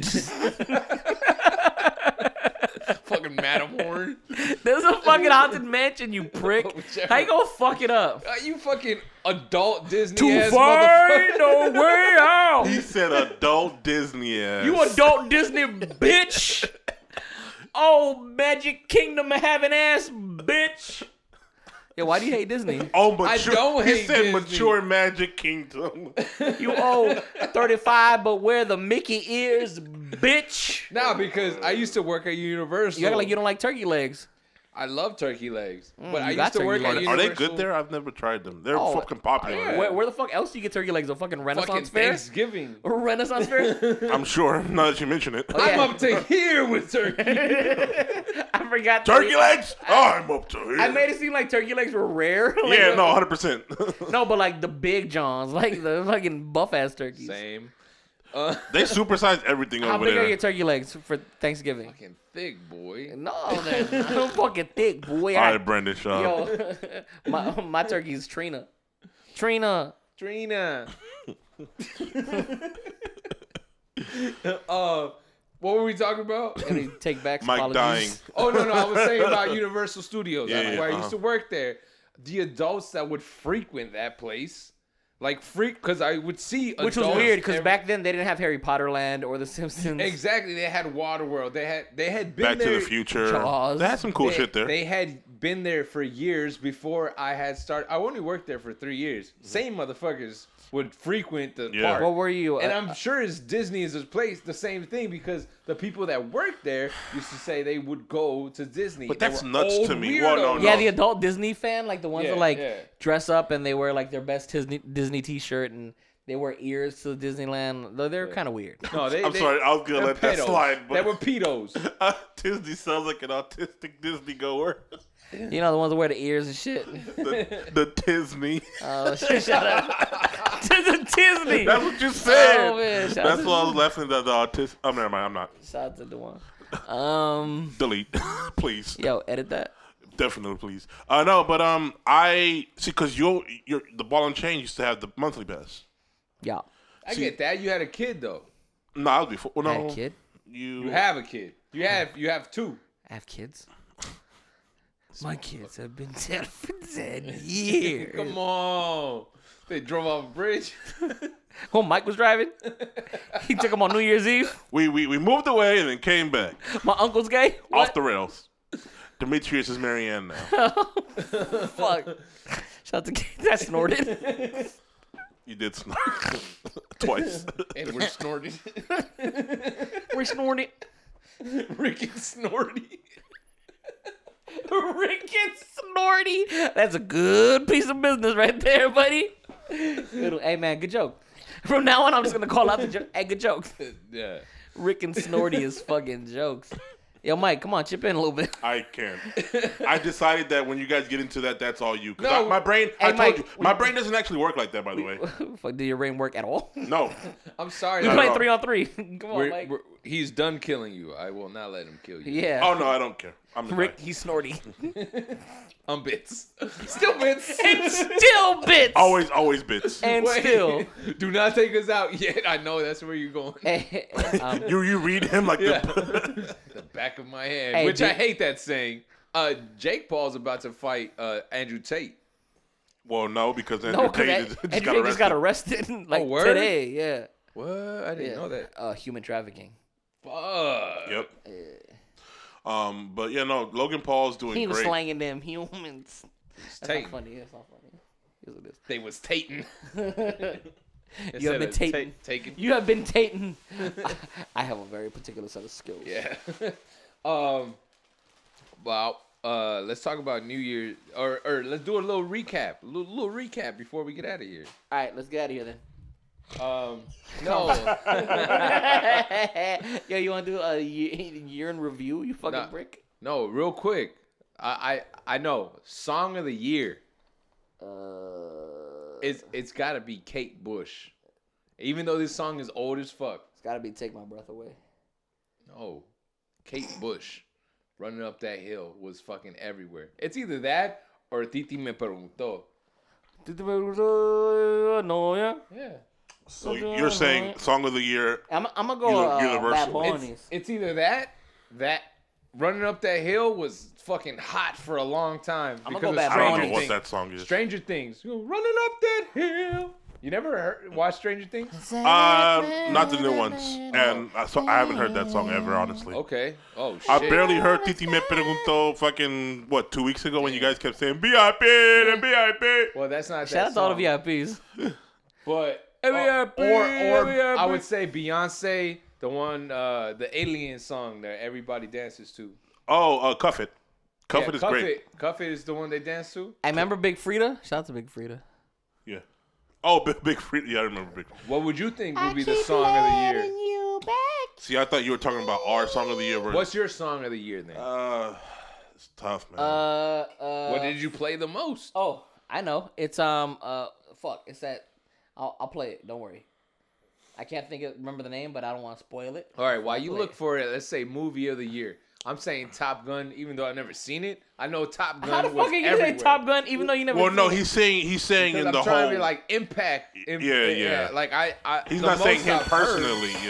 fucking Matterhorn. There's a fucking haunted mansion, you prick. Whichever. How you gonna fuck it up? Uh, you fucking adult Disney To ass find motherfucker. a way out. He said adult Disney ass. You adult Disney bitch. Oh, Magic Kingdom of Heaven ass bitch. Yeah, why do you hate Disney? Oh, mature. don't he hate said Disney. mature Magic Kingdom. You owe thirty-five, but wear the Mickey ears, bitch. Nah, because I used to work at Universal. You act like you don't like turkey legs. I love turkey legs, but I you got used to turkey work legs. at Are, Universal. are they good there? I've never tried them. They're Oh, fucking popular. yeah. Where, where the fuck else do you get turkey legs? A fucking Renaissance Fucking fair? Thanksgiving. A Renaissance fair? I'm sure. Now that you mention it. Oh, I'm yeah. up to here with turkey. I forgot. Turkey that- legs? I'm up to here. I made it seem like turkey legs were rare. Like, yeah, uh, no, one hundred percent. No, but like the big johns, like the fucking buff ass turkeys. Same. Uh, They supersized everything How over big are there. your turkey legs for Thanksgiving? fucking thick, boy. No, they're not fucking thick, boy. All I- right, Brendan, shut up. Yo, my my turkey's Trina. Trina. Trina. uh, what were we talking about? And he take back Mike apologies. dying. Oh no, no, I was saying about Universal Studios, Yeah, like, yeah, where I uh-huh. used to work there. The adults that would frequent that place, like freak, because I would see Which was adults weird because every- back then they didn't have Harry Potter Land or The Simpsons. exactly they had Waterworld. They had they had been Back there. to the Future. Jaws. They had some cool they, shit there. They had been there for years before I had started. I only worked there for three years. Same motherfuckers would frequent the Yeah. park. What were you? And uh, I'm sure it's Disney is a place, the same thing, because the people that worked there used to say they would go to Disney. But They that's were nuts old to me. Well, no, weirdos. no. yeah, the adult Disney fan, like the ones Yeah, that like yeah. dress up and they wear like their best Disney Disney T-shirt and they wear ears to Disneyland. Though they're kind of weird. No, they, I'm they, sorry, I was gonna they're let that pedos. slide, but They were pedos. Disney sounds like an autistic Disney goer. You know the ones that wear the ears and shit. the, the Disney. Oh, shut up. To the Disney. That's what you said. Oh, man, shout out That's to- why I was laughing at the autistic. Oh, never mind. I'm not. Shout out to the one. Um, Delete, please. yo, edit that. Definitely, please. Uh, no, but um, I see because you, you're the Ball and Chain used to have the monthly pass. Yeah. I See- get that. You had a kid though. No, I was before. Well, I no, had a kid. You, You have a kid. You have you have two. I have kids. My kids have been dead for ten years. Come on. They drove off a bridge. Oh, Mike was driving. He took him on New Year's Eve. we, we we moved away and then came back My uncle's gay. off the rails. Demetrius is Marianne now. Fuck. Shout out to that snorted. You did snort twice. Edward snorted. We snorted. Rick and Snorty. Rick and Snorty. That's a good piece of business right there, buddy. Good- Hey man, good joke. From now on, I'm just gonna call out the joke. Hey, good joke. Yeah. Rick and Snorty is fucking jokes. Yo, Mike, come on, chip in a little bit. I can. I decided that when you guys get into that, that's all you. 'Cause No. I, my brain. I Hey, told Mike, you, my brain doesn't actually work like that. By the way, Fuck, did your brain work at all? We no. I'm sorry. Not at playing all. three on three. Come on, We're- Mike. we're- he's done killing you. I will not let him kill you. Yeah. Oh no, I don't care. I'm the Rick, guy. he's Snorty. I'm bits. Still bits. And still bits. Always, always bits. And Wait. still. Do not take us out yet. I know that's where you're going. Hey, um, You you read him like Yeah. the. The back of my hand. Hey, which dude. I hate that saying. Uh, Jake Paul's about to fight uh, Andrew Tate. Well, no, because Andrew no, because Tate just, Andrew got Tate just got arrested. arrested like Oh, word? today. Yeah. What? I didn't Yeah. know that. Uh, human trafficking. Fuck. Yep. Um, but yeah, no, Logan Paul's doing He was great. slanging them humans. That's Tate. not funny. That's not funny. Here's what it They was tating. is. You have been tating. taking. You have been tating. I have a very particular set of skills. Yeah. um. Well, uh, let's talk about New Year, or or let's do a little recap, a little, little recap before we get out of here. All right, let's get out of here then. Um. No. Yo, you want to do a year, year in review? You fucking Nah. brick. No. Real quick. I I I know. Song of the year. Uh, It's it's got to be Kate Bush. Even though this song is old as fuck. it's gotta be "Take My Breath Away." No. Kate Bush running up that hill was fucking everywhere. It's either that or Titi Me Preguntó. No, yeah. Yeah. So you're saying song of the year? I'm, I'm gonna go Uni- uh, Bad Universal. Bunnies. It's, it's either that, that running up that hill was fucking hot for a long time. I'ma because go of Bad I don't Stranger know what Things. that song is. Stranger Things. You know, running up that hill. You never heard watch Stranger Things? Uh, not the new ones, and I, so I haven't heard that song ever, honestly. Okay. Oh shit. I barely heard Titi Me Preguntó fucking what two weeks ago when you guys kept saying B I P and B I P. Well, that's not Shout that out to all the song. V I Ps. But V I P, or or V I P. I would say Beyonce, the one, uh, the Alien song that everybody dances to. Oh, uh, Cuff It. Cuff Yeah, It is Cuff great. It. Cuff It is the one they dance to. I remember Big Frida. Shout out to Big Frida. Yeah. Oh, Big Big Free. Yeah, I remember Big. What would you think I would be the keep song of the letting year? you back. See, I thought you were talking about our song of the year. Versus, What's your song of the year then? Uh, it's tough, man. Uh, uh. what did you play the most? Oh, I know. It's um uh fuck. It's that. I'll I'll play it. Don't worry. I can't think of remember the name, but I don't want to spoil it. All right, while you Play look it. for it, let's say movie of the year. I'm saying Top Gun, even though I've never seen it. I know Top Gun How the was fuck are you everywhere. saying Top Gun even though you never? Well, no, seen he's saying he's saying Because in I'm the trying whole. to be like impact. im- Yeah, yeah. Like I, I he's the not saying most him I've heard- personally. Yeah.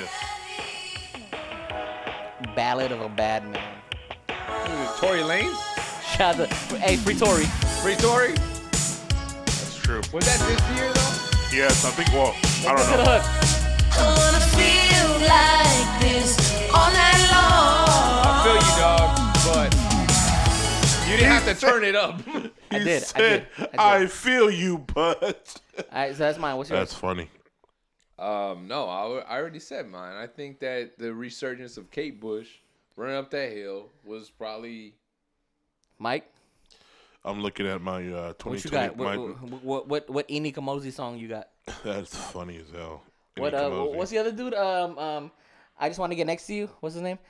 it? Ballad of a Bad Man. Who is it, Tory Lanez? Shout out to, hey, free Tory. Free Tory? That's true. Was that this year though? Yes, I think. Well, I don't To the know. hook. I wanna feel like this all night long. I feel you, dog, but you didn't have to turn it up. I He did. I said, did. I did. I feel you, but. All right, so that's mine. What's yours? That's funny. um, no, I, I already said mine. I think that the resurgence of Kate Bush running up that hill was probably. Mike. I'm looking at my uh, What you twenty twenty. got? My, What what what what, what Ini Kamosi song you got? that's funny as hell. What Any uh Kamosi. what's the other dude? Um um I just want to get next to you. What's his name?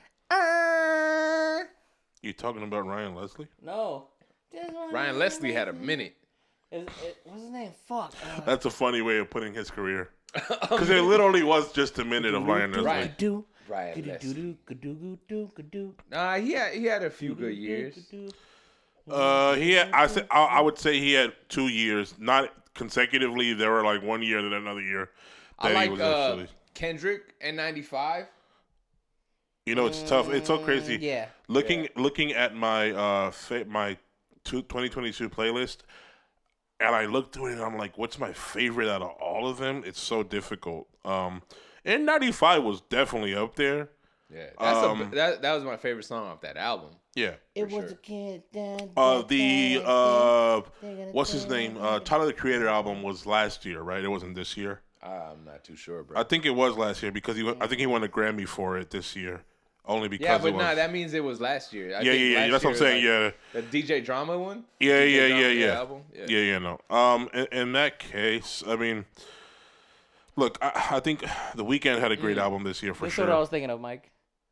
Uh, You talking about Ryan Leslie? no. Just wanna Ryan get Leslie had a next to you. minute. Is, it, what's his name? Fuck. Uh, That's a funny way of putting his career. Because it literally was just a minute of Ryan Leslie. Right. do Ryan do Leslie. do do do do do do. Nah, he had he had a few good years. Uh, he had, I said I, I would say he had two years, not consecutively. There were like one year and then another year I that like he was uh, actually. Kendrick and ninety-five. You know, it's tough. It's so crazy. Mm, Yeah. Looking Yeah. looking at my uh fa- my two, twenty twenty-two playlist, and I look through it and I'm like, what's my favorite out of all of them? It's so difficult. Um, and ninety-five was definitely up there. Yeah, that's Um, a, that that was my favorite song off that album. Yeah. It For was sure. a kid. Dun, Uh, dun, the dun, uh, dun, what's his dun, name? dun, Uh, dun. Tyler the Creator album was last year, right? It wasn't this year. I'm not too sure, bro. I think it was last year because he. wa- I think he won a Grammy for it this year, only because yeah, but it was. nah, that means it was last year. I yeah, think yeah, yeah. last That's what I'm year saying. was Yeah, like the D J Drama one. yeah, D J yeah, Drama, yeah, the yeah. Album. Yeah. Yeah, yeah, no. Um, in, in that case, I mean, look, I, I think The Weeknd had a great album this year for That's sure. what I was thinking of, Mike.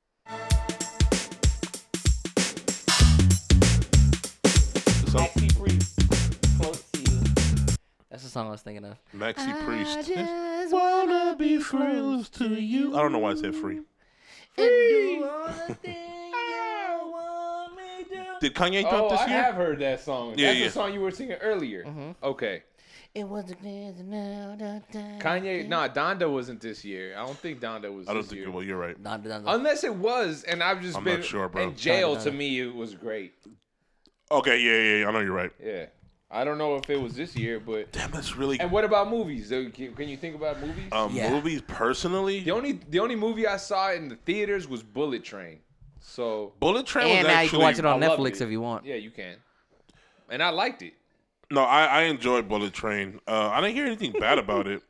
So, Maxi Priest, close to you. That's the song I was thinking of. Maxi Priest. Just Wanna be friends to you. I don't know why I said free. Do all the things you want me to. Did Kanye drop Oh, this I year? have heard that song. Yeah, That's yeah. the song you were singing earlier. Mm-hmm. Okay. It was a good now. Kanye, nah, Donda wasn't this year. I don't think Donda was I don't this think year. it will. You're right. Nah, nah, nah. Unless it was, and I've just I'm been not sure, bro. in jail. Donda, To Donda. me, it was great. Okay, yeah, yeah, yeah. I know you're right. Yeah. I don't know if it was this year, but. Damn, that's really. And what about movies? Uh, Can can you think about movies? Um, Yeah. movies personally. the only the only movie I saw in the theaters was Bullet Train. So Bullet Train And was now you actually. can watch it on I loved Netflix it. if you want. yeah, you can. And I liked it. No, I, I enjoyed Bullet Train. Uh, I didn't hear anything bad about it.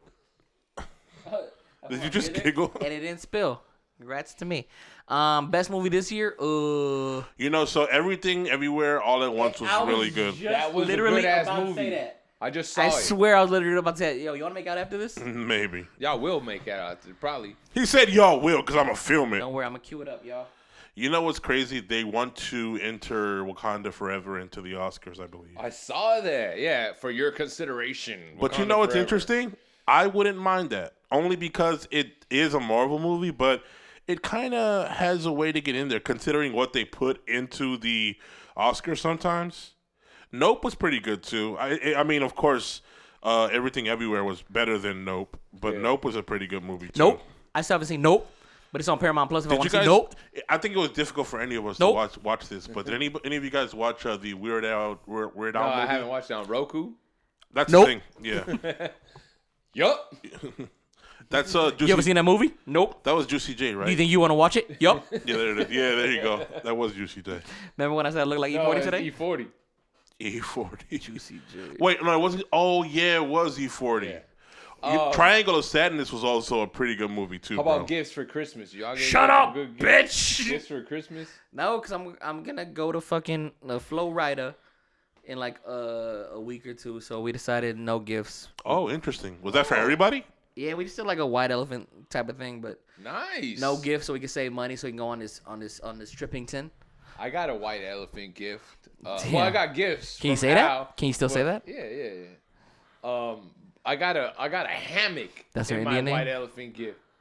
Did you just giggle? And it didn't spill. Congrats to me. Um, best movie this year? Uh, You know, so Everything, Everywhere, All at Once was really good. That was literally a good ass about to movie. say that. I just saw I it. swear I was literally about to say, yo, you want to make out after this? Maybe. Y'all will make that out there, probably. He said, y'all will, because I'm going to film it. Don't worry, I'm going to cue it up, y'all. You know what's crazy? They want to enter Wakanda Forever into the Oscars, I believe. I saw that. Yeah, for your consideration. But you Wakanda know what's Forever. interesting? I wouldn't mind that. Only because it is a Marvel movie, but it kind of has a way to get in there, considering what they put into the Oscars sometimes. Nope was pretty good, too. I, I mean, of course, uh, Everything Everywhere was better than Nope, but Yeah. Nope was a pretty good movie, too. Nope. I still haven't seen Nope, but it's on Paramount Plus if I Did want you to guys? see Nope. I think it was difficult for any of us Nope. to watch watch this. But did any any of you guys watch uh, the Weird Al Weird, Weird No, Al I movie? haven't watched it on Roku. That's Nope. the thing. Yeah, Yup. that's uh. Juicy, You ever seen that movie? Nope. that was Juicy J, right? Do you think you want to watch it? Yup. yeah, there it is. Yeah, there you go. That was Juicy J. Remember when I said I look like E No, forty it's today? E forty. E forty. Juicy J. Wait, no, it wasn't. Oh yeah, it was E forty. Yeah. You- Uh, Triangle of Sadness was also a pretty good movie too, How about bro. gifts for Christmas? Y'all get Shut some up, good gifts? bitch. Gifts for Christmas? No, because I'm, I'm going to go to fucking the Flow Rider in like uh, a week or two. So we decided no gifts. Oh, interesting. Was that for everybody? Yeah, we just did like a white elephant type of thing, but Nice. no gifts so we can save money so we can go on this on this on this Trippington. I got a white elephant gift. Uh, Damn. well, I got gifts. Can you from say Al, that? Can you still say but- that? Yeah, yeah, yeah. Um, I got a I got a hammock. That's in your my Indian name? white elephant gift.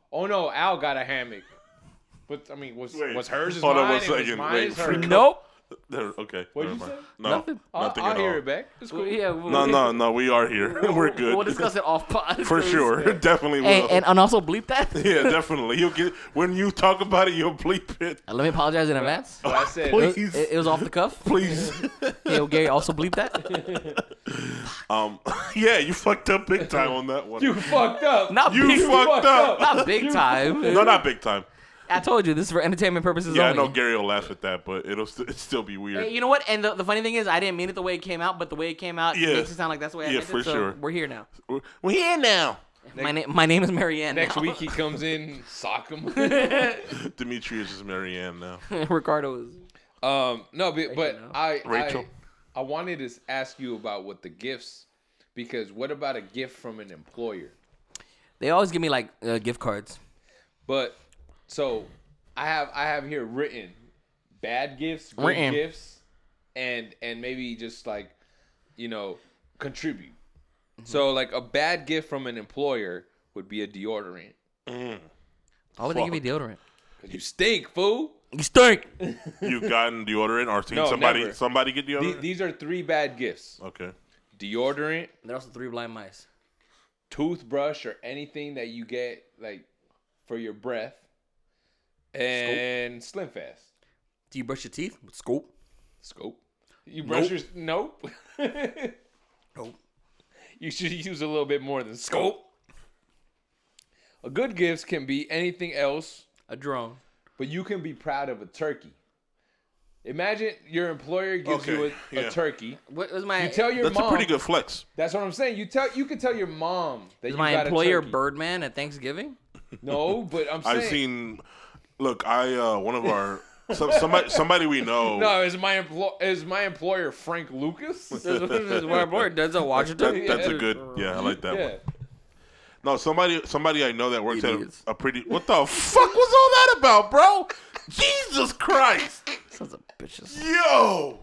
Oh no, Al got a hammock. But I mean, was Wait, was hers is hold on mine? one and was second. mine Wait, is hers? freak- Nope. There, okay. What'd never you mind. say? No, Nothing. I'll, nothing I'll at hear all. it back. It's cool. Yeah. No, no, no. We are here. We're good. We'll discuss it off pod. For sure. Definitely will. And, and and also bleep that. yeah, definitely. You'll get when you talk about it, you'll bleep it. Let me apologize in advance. So I said, Please. It, it was off the cuff. Please. Yo, Gary, also bleep that. Um. Yeah, you fucked up big time on that one. you fucked up. Not You big, fucked up. not big time. No, not big time. I told you this is for entertainment purposes Yeah, I only. know Gary will laugh at that, but it'll st- it'll still be weird. Hey, you know what? And the, the funny thing is, I didn't mean it the way it came out, but the way it came out Yeah. makes it sound like that's the way I Yeah, meant for it. So sure. we're here now. We're, we're here now. My name, my name is Marianne. Next now. week he comes in, sock him. Demetrius is Marianne now. Ricardo is. um, no, but, but know. I, Rachel. I I wanted to ask you about what the gifts, because what about a gift from an employer? They always give me like uh, gift cards. But so I have I have here written bad gifts, good Written. gifts, and and maybe just like, you know, contribute. So like a bad gift from an employer would be a deodorant. Mm. Why would they give me deodorant? Cause you stink, fool. You stink. You've gotten deodorant or seen No, somebody never. somebody get The- deodorant? these are three bad gifts: Okay. deodorant, There are also three blind mice. toothbrush, or anything that you get like for your breath, and Slim Fast. Do you brush your teeth with scope? Scope. You brush Nope. your nope. Nope. You should use a little bit more than scope. A good gift can be anything else, A drone. but you can be proud of a turkey. Imagine your employer gives Okay, you a, a yeah. turkey. What was my? You tell your That's mom. a pretty good flex. That's what I'm saying. You tell you can tell your mom that is you my got employer a turkey. Birdman at Thanksgiving? No, but I'm saying I've seen. Look, I uh, one of our some, somebody somebody we know. No, is my employ is my employer Frank Lucas? This is my employer. Denzel Washington. That, that's a good. Yeah, I like that yeah. one. No, somebody somebody I know that works Idiots. at a, a pretty. What the fuck was all that about, bro? Jesus Christ! Sons of bitches. Yo,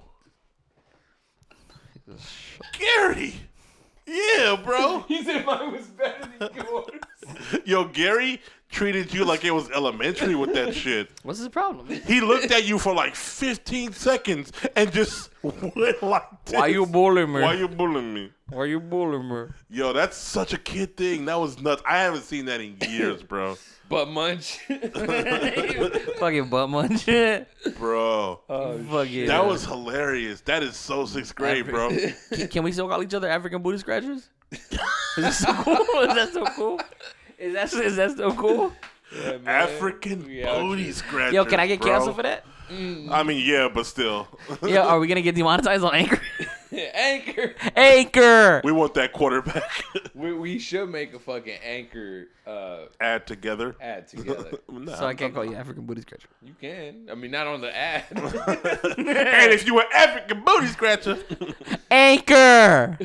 Gary. Yeah, bro. He said mine was better than yours. Yo, Gary treated you like it was elementary with that shit. What's his problem? He looked at you for like fifteen seconds and just went like this. Why you bullying me? Why you bullying me? Why you bullying me? Yo, that's such a kid thing. That was nuts. I haven't seen that in years, bro. Butt munch. Fucking butt munch. Bro. Fucking. That was hilarious. That is so sixth grade, bro. Can, can we still call each other African booty scratchers? Is that so cool? Is that so cool? Is that is that so cool? Yeah, man. African We out booty here. scratcher. Yo, can I get bro. canceled for that? I mean, yeah, but still. Yeah, are we gonna get demonetized on Anchor? Anchor. Anchor. We want that quarterback. We, we should make a fucking Anchor uh, Add together. ad together. Nah. So I can't call you African booty scratcher. You can. I mean, not on the ad. And if you were African booty scratcher. Anchor.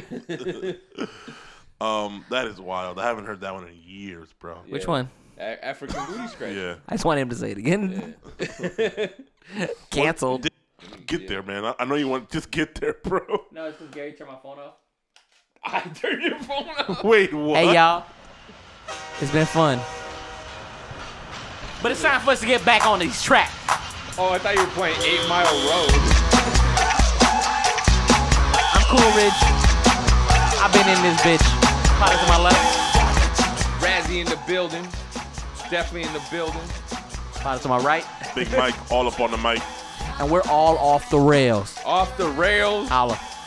Um, that is wild. I haven't heard that one in years, bro. Which Yeah. one? A- African booty scratcher. Yeah. I just want him to say it again. Canceled. Get there, man. I, I know you want just get there, bro. No, it's because Gary turned my phone off. I turned your phone off. Wait, what? Hey y'all, it's been fun, but it's time for us to get back on these tracks. Oh, I thought you were playing Eight Mile Road. I'm cool, Rich. I've been in this bitch. Pot to my left, Razzie in the building. Definitely in the building. pot to my right, Big Mike all up on the mic. and we're all off the rails. Off the rails. Holla.